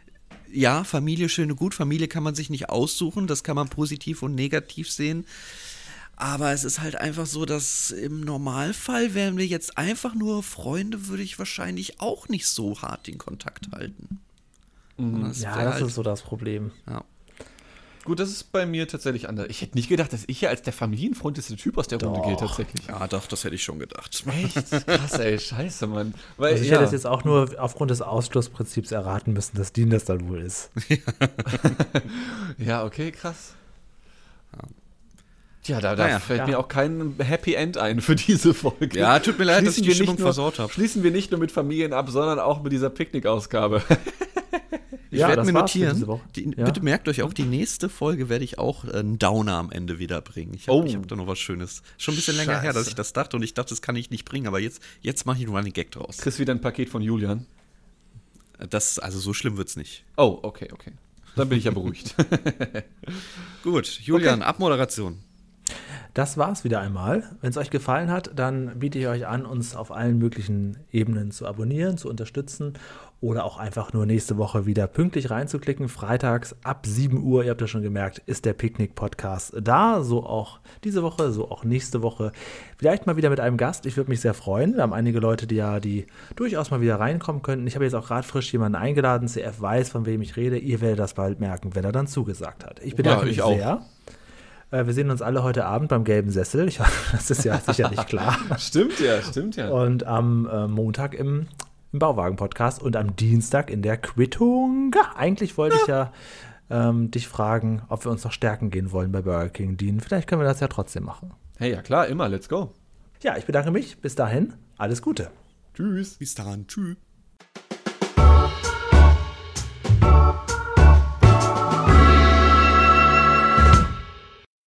ja, Familie, schön und gut. Familie kann man sich nicht aussuchen, das kann man positiv und negativ sehen. Aber es ist halt einfach so, dass im Normalfall wären wir jetzt einfach nur Freunde, würde ich wahrscheinlich auch nicht so hart den Kontakt halten. Und das
Ja,
wär
das
halt,
ist so das Problem.
ja.
Gut, das ist bei mir tatsächlich anders. Ich hätte nicht gedacht, dass ich hier als der familienfreundlichste Typ aus der Runde
Doch.
gehe, tatsächlich.
Ja, doch, das hätte ich schon gedacht.
Echt? Krass, ey, scheiße, Mann. Weil,
Also ich
ja.
hätte es jetzt auch nur aufgrund des Ausschlussprinzips erraten müssen, dass Dean das dann wohl ist.
ja, okay, krass. Ja, da, da
Naja,
fällt
ja.
mir auch kein Happy End ein für diese Folge.
Ja, tut mir leid, dass ich die
wir
Stimmung
nicht nur,
versaut habe.
Schließen wir nicht nur mit Familien ab, sondern auch mit dieser Picknick-Ausgabe.
Ich
Ja,
werde
das
mir
war's für
notieren,
diese Woche.
die,
Ja.
bitte merkt euch auch, die nächste Folge werde ich auch äh, einen Downer am Ende wieder bringen. Ich habe
Oh.
hab da noch was Schönes. Schon ein bisschen länger her, dass
Scheiße.
ich das dachte und ich dachte, das kann ich nicht bringen, aber jetzt, jetzt mache ich einen Running Gag draus.
Kriegst wieder ein Paket von Julian.
Das, also so schlimm wird's nicht.
Oh, okay, okay. Dann bin ich ja beruhigt.
Gut, Julian, Abmoderation.
Das war's wieder einmal. Wenn es euch gefallen hat, dann biete ich euch an, uns auf allen möglichen Ebenen zu abonnieren, zu unterstützen oder auch einfach nur nächste Woche wieder pünktlich reinzuklicken. Freitags ab sieben Uhr, ihr habt ja schon gemerkt, ist der Picknick-Podcast da. So auch diese Woche, so auch nächste Woche. Vielleicht mal wieder mit einem Gast. Ich würde mich sehr freuen. Wir haben einige Leute, die ja, die durchaus mal wieder reinkommen könnten. Ich habe jetzt auch gerade frisch jemanden eingeladen. C F weiß, von wem ich rede. Ihr werdet das bald merken, wenn er dann zugesagt hat. Ich bedanke
Ja,
mich
ich auch.
sehr. Äh, Wir sehen uns alle heute Abend beim Gelben Sessel. Ich, das ist ja sicherlich klar.
Stimmt ja, stimmt ja.
Und am äh, Montag im, im Bauwagen-Podcast und am Dienstag in der Quittung. Eigentlich wollte ich ja ähm, dich fragen, ob wir uns noch stärken gehen wollen bei Burger King, Dean. Vielleicht können wir das ja trotzdem machen.
Hey, ja klar, immer, let's go.
Ja, ich bedanke mich. Bis dahin, alles Gute.
Tschüss.
Bis dahin. Tschüss.